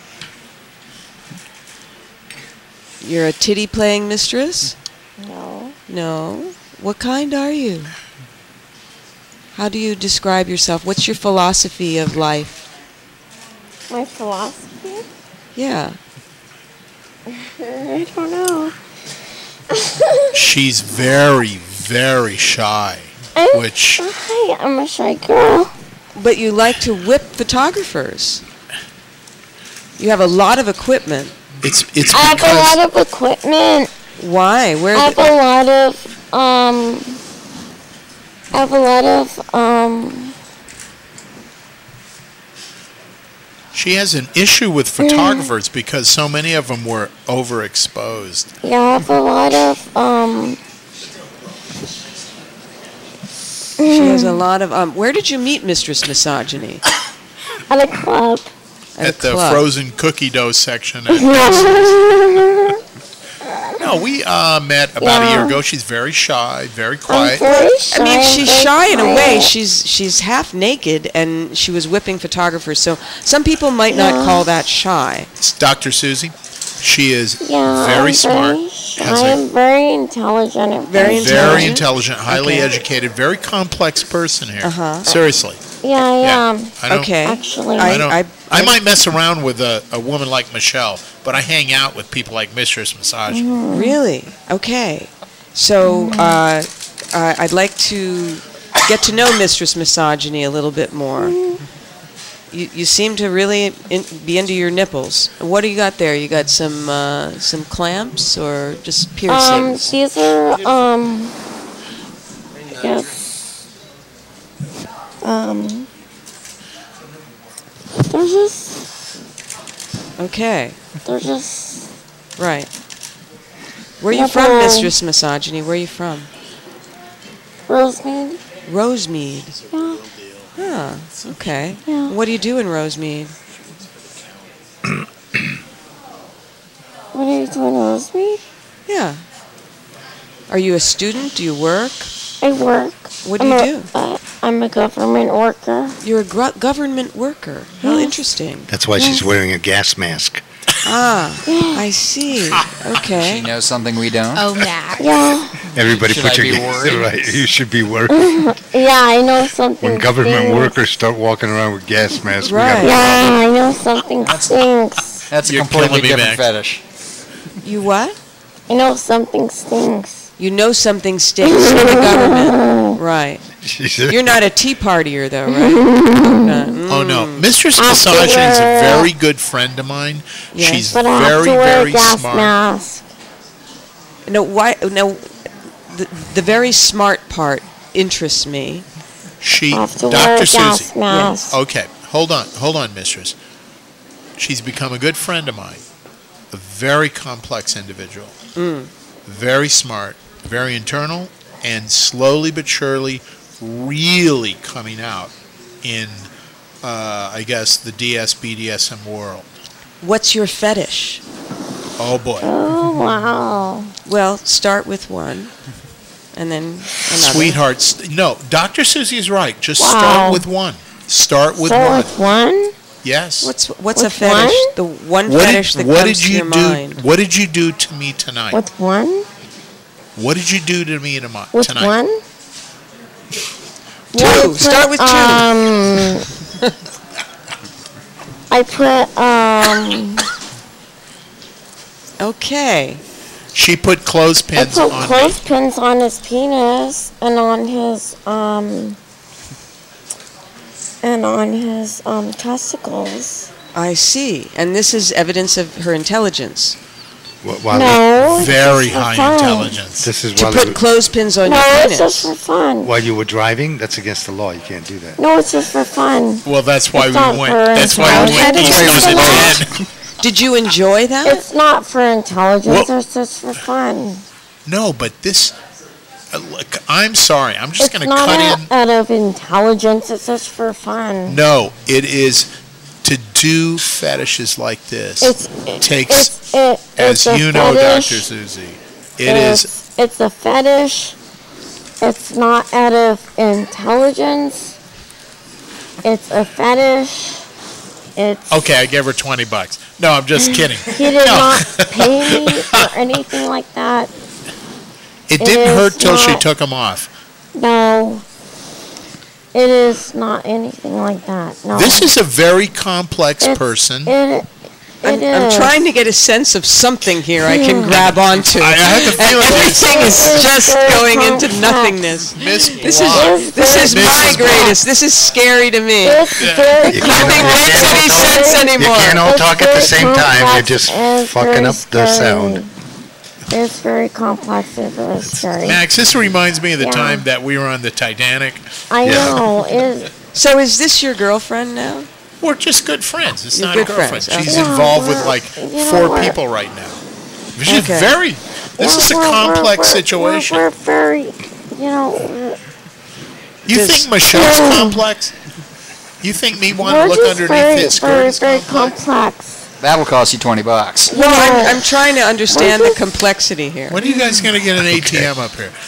You're a titty-playing mistress? No. No. What kind are you? How do you describe yourself? What's your philosophy of life? My philosophy? Yeah. I don't know. She's very, very shy. I'm a shy girl. But you like to whip photographers. You have a lot of equipment. It's I have a lot of equipment. Why? I have a lot of She has an issue with photographers because so many of them were overexposed. Yeah, I have a lot of She has a lot of where did you meet Mistress Misogyny? At a club. At the frozen cookie dough section. No, we met about a year ago. She's very shy, very quiet. I mean, she's shy in a way. She's half naked, and she was whipping photographers. So some people might not call that shy. It's Dr. Susie. She is Yeah, very smart. I'm very intelligent. Very intelligent, highly educated, very complex person here. Seriously. Yeah, I am. I don't, Okay. Actually, I might mess around with a woman like Michelle, but I hang out with people like Mistress Misogyny. Really? Okay. So I'd like to get to know Mistress Misogyny a little bit more. You seem to really be into your nipples. What do you got there? You got some clamps or just piercings? These are yes. They're just Okay. They're just Right. Where are you from, Mistress Misogyny? Where are you from? Rosemead. Rosemead. Yeah. Huh. Okay. Yeah. What do you do in Rosemead? What are you doing, Rosemead? Yeah. Are you a student? Do you work? I work. What do you do? I'm a government worker. You're a government worker. How Yes. interesting. That's why she's wearing a gas mask. Ah, I see. She Okay. knows something we don't. Oh, Max. Yeah. Everybody Should put I your be gas worried? right. You should be worried. Yeah, I know something. When government stinks. workers start walking around with gas masks, Right. we got Yeah, I know something stinks. That's a You're completely killing me, different Max. fetish. You what? I know something stinks. You know something stinks in the government. Right. You're not a tea partier, though, right? Oh no, Mistress I have to Massaging is a wear- very good friend of mine. Yes. She's But I have very, to wear very a gas smart. mask. No, why? No, the very smart part interests me. She, I have to wear a Dr. gas Susie. mask. Okay, hold on, Mistress. She's become a good friend of mine. A very complex individual. Very smart, very internal, and slowly but surely, really coming out in, I guess, the BDSM world. What's your fetish? Oh boy. Oh, wow. Well, start with one, and then another. Sweethearts, no, Dr. Susie is right. Just Wow. start with one. Start with Start one. with one? Yes. What's a With fetish? one? The one fetish that what comes did to you your do? mind. What did you do to me tonight? With one? What did you do to me With tonight? one? Two. Start with two. I put, Okay. She put I clothespins put on me. clothespins on his penis and on his, testicles. I see. And this is evidence of her intelligence. while No. Very it's for high fun. intelligence. this is To while, put clothespins on No, your it's just penis. for fun. while you were driving. That's against the law. You can't do that. No, it's just for fun. Well, that's why It's we not went. for That's why we went intelligence. East It's Coast for 10. Did you enjoy that? It's not for intelligence, Well- it's just for fun. No, but this. Look, I'm sorry. I'm just It's going to not cut out, in. out of intelligence, it's just for fun. No, it is to do fetishes like this. Takes, as it's a you know, fetish. Dr. Susie, it is. It's a fetish. It's not out of intelligence. It's a fetish. It's. Okay, I gave her $20. No, I'm just kidding. He did No. not pay me or anything like that. It It didn't is hurt till she not- took them off. No. It is not anything like that. No. This is a very complex It's- person. I'm is. trying to get a sense of something here I can grab onto. I have the feeling Everything is It's just very going into complex. nothingness. Miss This Block. is my Mrs. greatest. This is scary to me. It's very You Nothing can't- makes any sense You anymore. can't all It's talk at the very same time. You're complex just and fucking very up the scary. sound. It's very complex and very scary. Max, this reminds me of the Yeah. time that we were on the Titanic. I Yeah. know. So is this your girlfriend now? We're just good friends. It's You're not a good girlfriend. friends, She's okay. involved Yeah, with like you know 4 what? people right now. She's Okay. very. This is a complex situation. We're very, we're, You This- think Michelle's complex? You think me want to we're look just underneath very, his skirt very, is very complex? complex. That'll cost you $20. Well, Yeah. I'm trying to understand the just- complexity here. When are you guys going to get an ATM up here?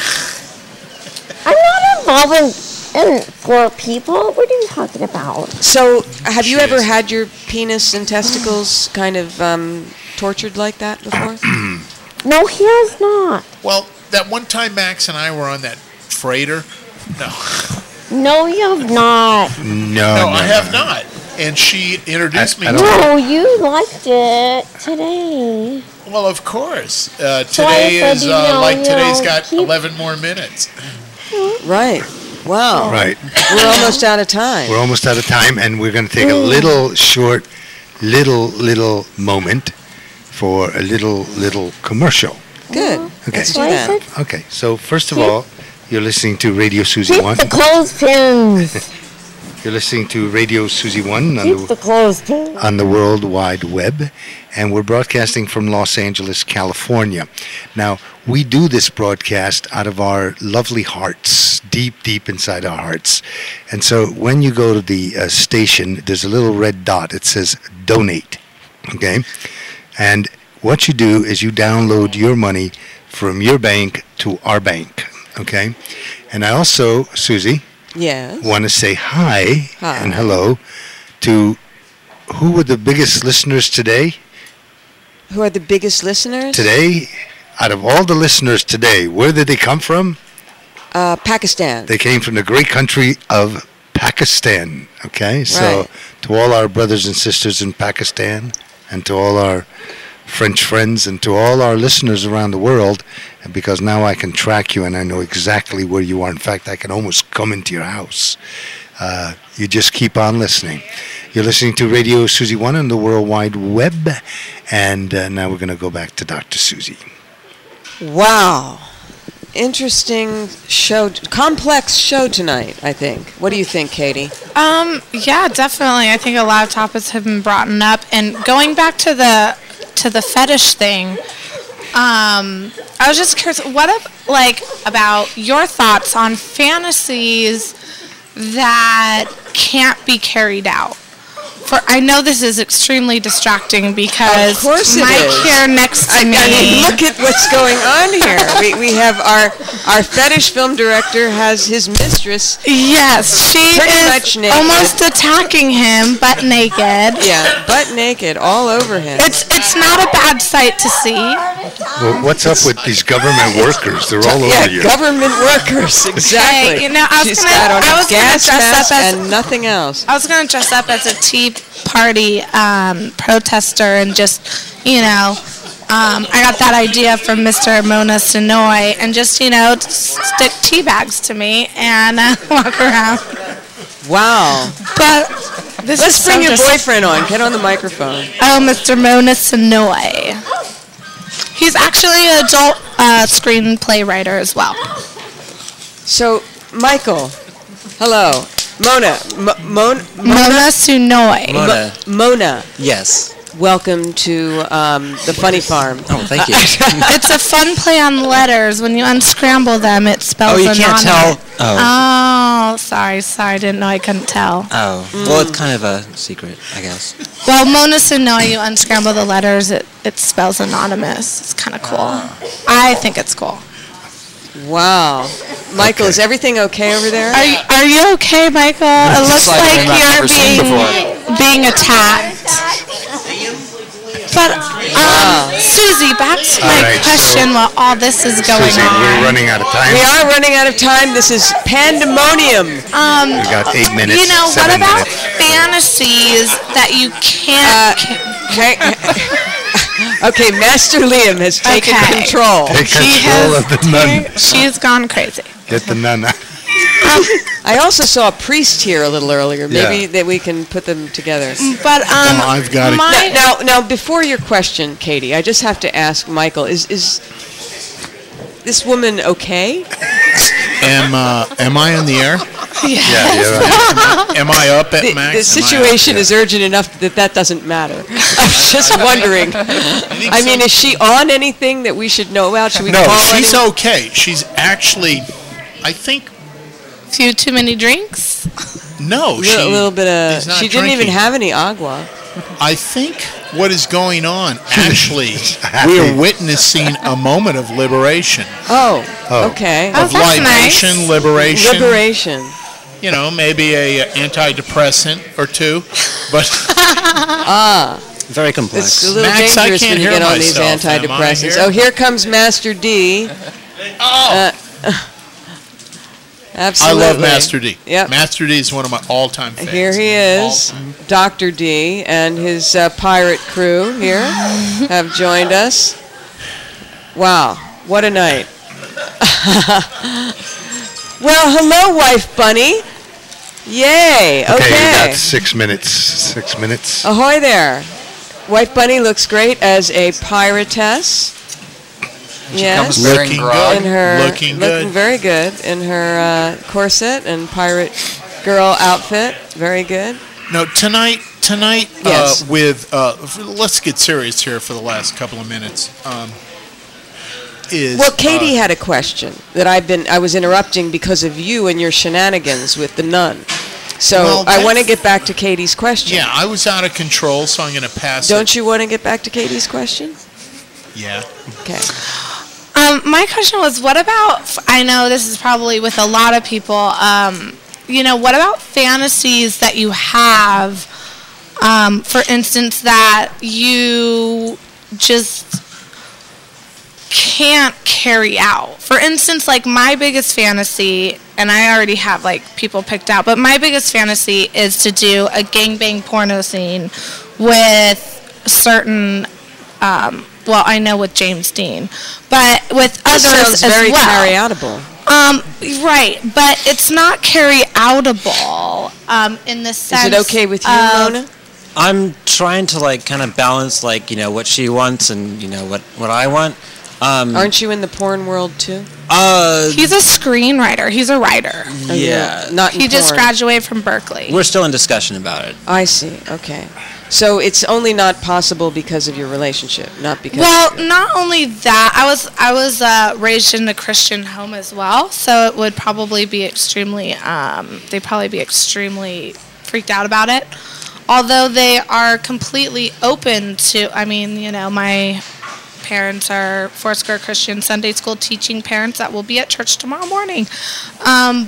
I'm not involved in 4 people. What are you talking about? So, have you She ever is. had your penis and testicles kind of tortured like that before? No, he has not. Well, that one time Max and I were on that freighter. No, No, you have not. no, I have not. And she introduced me I to don't- it. No, you liked it today. Well, of course. So I Today said, is today's got keep- 11 more minutes. Right. Wow. Right. We're almost out of time. We're almost out of time, and we're going to take a little short, little moment for a little commercial. Good. Okay. Let's do What that. is it? Okay. So first of all, you're listening to Radio Susie Keep 1. the clothespins. You're listening to Radio Susie 1 Keep the clothespins. on the World Wide Web, and we're broadcasting from Los Angeles, California. Now, we do this broadcast out of our lovely hearts, deep inside our hearts. And so when you go to the station, there's a little red dot. It says donate, okay? And what you do is you download your money from your bank to our bank, okay? And I also, Susie, Yes. want to say hi, Hi. and hello to who were the biggest listeners today? Who are the biggest listeners? Today, out of all the listeners today, where did they come from? Pakistan. They came from the great country of Pakistan. Okay, so Right. to all our brothers and sisters in Pakistan, and to all our French friends, and to all our listeners around the world, and because now I can track you and I know exactly where you are. In fact, I can almost come into your house. You just keep on listening. You're listening to Radio Susie One on the World Wide Web, and now we're going to go back to Dr. Susie. Wow. Interesting show, complex show tonight, I think. What do you think, Katie? Yeah, definitely. I think a lot of topics have been brought up, and going back to the fetish thing, I was just curious, about your thoughts on fantasies that can't be carried out? I know this is extremely distracting because Of course it Mike is. here next to me. I mean, look at what's going on here. We have our fetish film director has his mistress. Yes, she pretty is much naked. almost attacking him, butt naked. Yeah, butt naked, all over him. It's not a bad sight to see. Well, what's up with these government workers? They're all over you. Government workers, exactly. Hey, you know, She's got on I a was gonna gas dress mask up as and nothing else. I was gonna dress up as a Tea Party protester and just, I got that idea from Mr. Mona Sonoy and just, stick tea bags to me and walk around. Wow. But this Let's is bring so your just- boyfriend on. Get on the microphone. Oh, Mr. Mona Sonoy. He's actually an adult screenplay writer as well. So, Michael, hello. Mona. Mona Sonoy. Mona. Mona. Yes. Welcome to the Funny Farm. Oh, thank you. It's a fun play on letters. When you unscramble them, it spells Oh, you anonymous. can't tell? Oh, sorry. I didn't know. I couldn't tell. Oh, well, it's kind of a secret, I guess. Well, Mona Sonoy, you unscramble the letters, it spells anonymous. It's kind of cool. I think it's cool. Wow. Michael, is everything okay over there? Are you okay, Michael? It looks like like I've never seen you're being attacked. But, Susie, back to my right, question while all this is going Susie, on. we're running out of time. We are running out of time. This is pandemonium. We got 8 minutes. You know, what 7 about minutes. fantasies that you can't... Okay, Master Liam has taken control. Take control of the nun. She's gone crazy. Get the nun out. I also saw a priest here a little earlier. Maybe Yeah. that we can put them together. But I've got it. Now, before your question, Katie, I just have to ask Michael: Is this woman okay? Am I on the air? Yeah, you're right. Am I up at max? The situation is urgent enough that doesn't matter. I was just wondering. I mean, is she on anything that we should know about? Should we No, call she's anyone? okay. She's actually, I think, Few too many drinks? no. A little bit is of. not She didn't even drinking. have any agua. I think what is going on, actually, we are witnessing a moment of liberation. Oh, okay. Of that's libation, nice. liberation. Liberation. You know, maybe a antidepressant or two, but Very complex. It's a little Max, I dangerous can't when you hear get on these myself. Am I antidepressants. here? Oh, here comes Master D. oh, Absolutely. I love Master D. Yep. Master D is one of my all-time favorites. Here he is, Dr. D, and his pirate crew here have joined us. Wow, what a night. Well, hello, Wife Bunny. Yay, Okay, we okay. got 6 minutes. 6 minutes. Ahoy there. Wife Bunny looks great as a piratess. comes wearing Looking grog. good. In her, Looking good. very good in her corset and pirate girl outfit. Very good. No, tonight, Yes. let's get serious here for the last couple of minutes. Well, Katie had a question that I was interrupting because of you and your shenanigans with the nun. So Well, I want to that's- get back to Katie's question. Yeah, I was out of control, so I'm going to pass Don't you want to get back to Katie's question? it. Yeah. Okay. My question was, what about, I know this is probably with a lot of people, what about fantasies that you have, for instance, that you just can't carry out? For instance, like my biggest fantasy, and I already have like people picked out, but my biggest fantasy is to do a gangbang porno scene with certain, I know with James Dean, but with That others sounds as very well. carry-outable. Right, but it's not carry-outable in the sense. Is it okay with you, of- Mona? I'm trying to like kind of balance like what she wants and what I want. Aren't you in the porn world too? He's a screenwriter. He's a writer. Yeah. Not in He just porn. graduated from Berkeley. We're still in discussion about it. I see. Okay. So it's only not possible because of your relationship, not because. Well, not only that, I was raised in a Christian home as well, so it would probably be extremely. They'd probably be extremely freaked out about it. Although they are completely open to. I mean, my parents are Foursquare Christian Sunday school teaching parents that will be at church tomorrow morning. And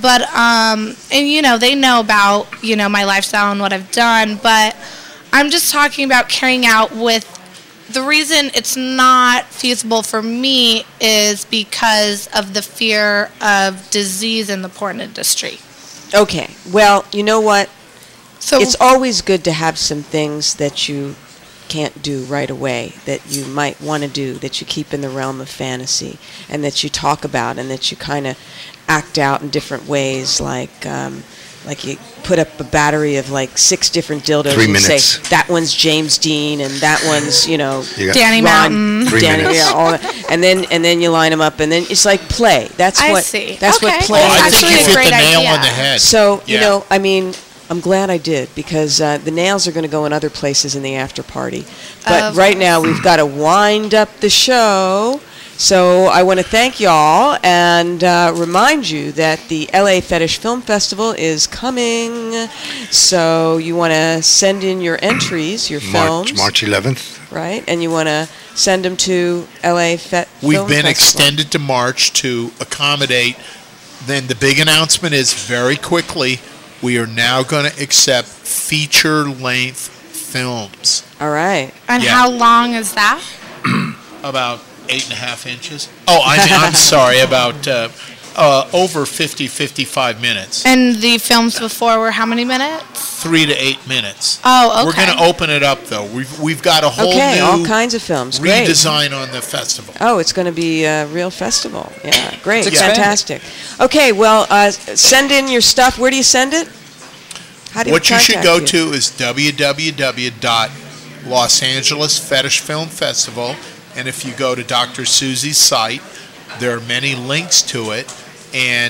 they know about my lifestyle and what I've done, but I'm just talking about carrying out with. The reason it's not feasible for me is because of the fear of disease in the porn industry. Okay. Well, you know what? So it's always good to have some things that you can't do right away that you might want to do, that you keep in the realm of fantasy, and that you talk about, and that you kind of act out in different ways, like you put up a battery of like 6 different dildos 3 and minutes. say that one's James Dean and that one's You got Danny Ron- Mountain. 3 Danny, minutes. yeah, all that. and then you line them up, and then it's like play. That's I what see. that's Okay. what play. Well, I That's think actually you a hit great the nail idea. on the head. So, Yeah. I mean, I'm glad I did, because the nails are going to go in other places in the after party. But Of right now, we've got to wind up the show. So I want to thank y'all and remind you that the LA Fetish Film Festival is coming. So you want to send in your entries, your films. March 11th. Right? And you want to send them to LA Film We've been Festival. extended to March to accommodate. Then the big announcement is very quickly, we are now going to accept feature-length films. All right. And Yeah. how long is that? About 8.5 inches. Oh, I'm sorry, about over 55 minutes. And the films before were how many minutes? 3 to 8 minutes. Oh, okay. We're going to open it up, though. We've got a whole Okay, new all kinds of films. Great. redesign on the festival. Oh, it's going to be a real festival. Yeah, great. It's expanding. Fantastic. Okay, well, send in your stuff. Where do you send it? How do What you should contact go you? to is www.Los Angeles Fetish Film Festival, and if you go to Dr. Susie's site, there are many links to it, and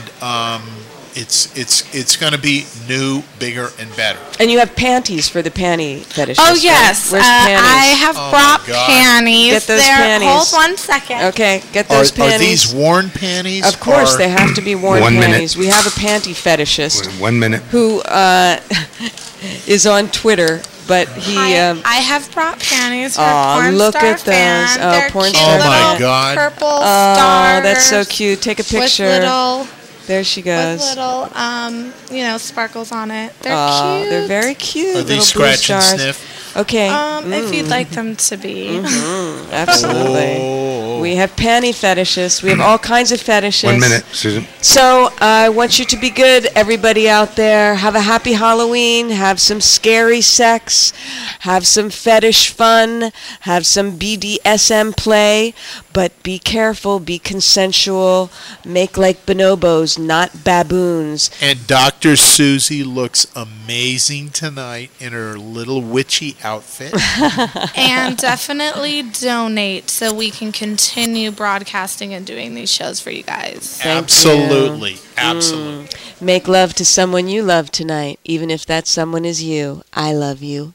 it's going to be new, bigger, and better. And you have panties for the panty fetish. Oh, yes. Where's panties? I have Oh, brought my God. panties. Get those there. panties. Hold 1 second. Okay, get Are, those are panties. these worn panties? Of course, or- they have to be worn 1 minute. panties. We have a panty fetishist 1 minute. who is on Twitter, but he. I have brought panties for Aw, porn look star at those. fans. Oh, They're porn cute star Oh, my little God. purple Oh, stars. that's so cute. Take a picture. With little, There she goes. with little, sparkles on it. They're Aw, cute. they're very cute. Are little these blue scratch and stars. sniff? Okay. If you'd like them to be. Absolutely. Oh. We have panty fetishists. We have all kinds of fetishes. 1 minute, Susan. So I want you to be good, everybody out there. Have a happy Halloween. Have some scary sex. Have some fetish fun. Have some BDSM play. But be careful. Be consensual. Make like bonobos, not baboons. And Dr. Susie looks amazing tonight in her little witchy outfit. And definitely donate so we can continue broadcasting and doing these shows for you guys. Thank Absolutely. you. Absolutely. Make love to someone you love tonight, even if that someone is you. I love you.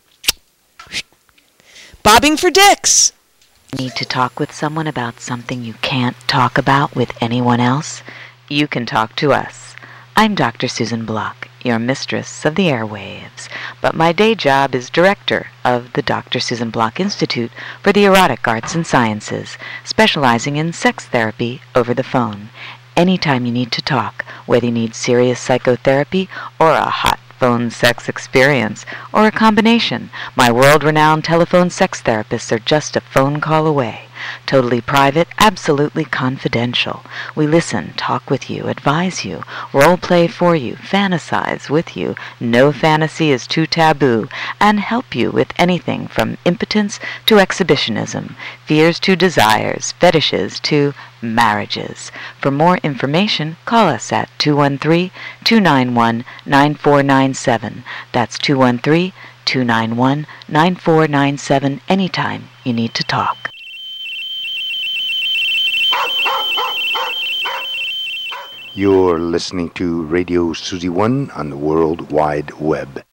Bobbing for dicks. Need to talk with someone about something you can't talk about with anyone else? You can talk to us. I'm Dr. Susan Block, your mistress of the airwaves, but my day job is director of the Dr. Susan Block Institute for the Erotic Arts and Sciences, specializing in sex therapy over the phone. anytime you need to talk, whether you need serious psychotherapy or a hot phone sex experience, or a combination. My world-renowned telephone sex therapists are just a phone call away. Totally private, absolutely confidential. We listen, talk with you, advise you, role play for you, fantasize with you. No fantasy is too taboo, and help you with anything from impotence to exhibitionism, fears to desires, fetishes to marriages. For more information, call us at 213-291-9497. That's 213-291-9497 anytime you need to talk. You're listening to Radio Susie One on the World Wide Web.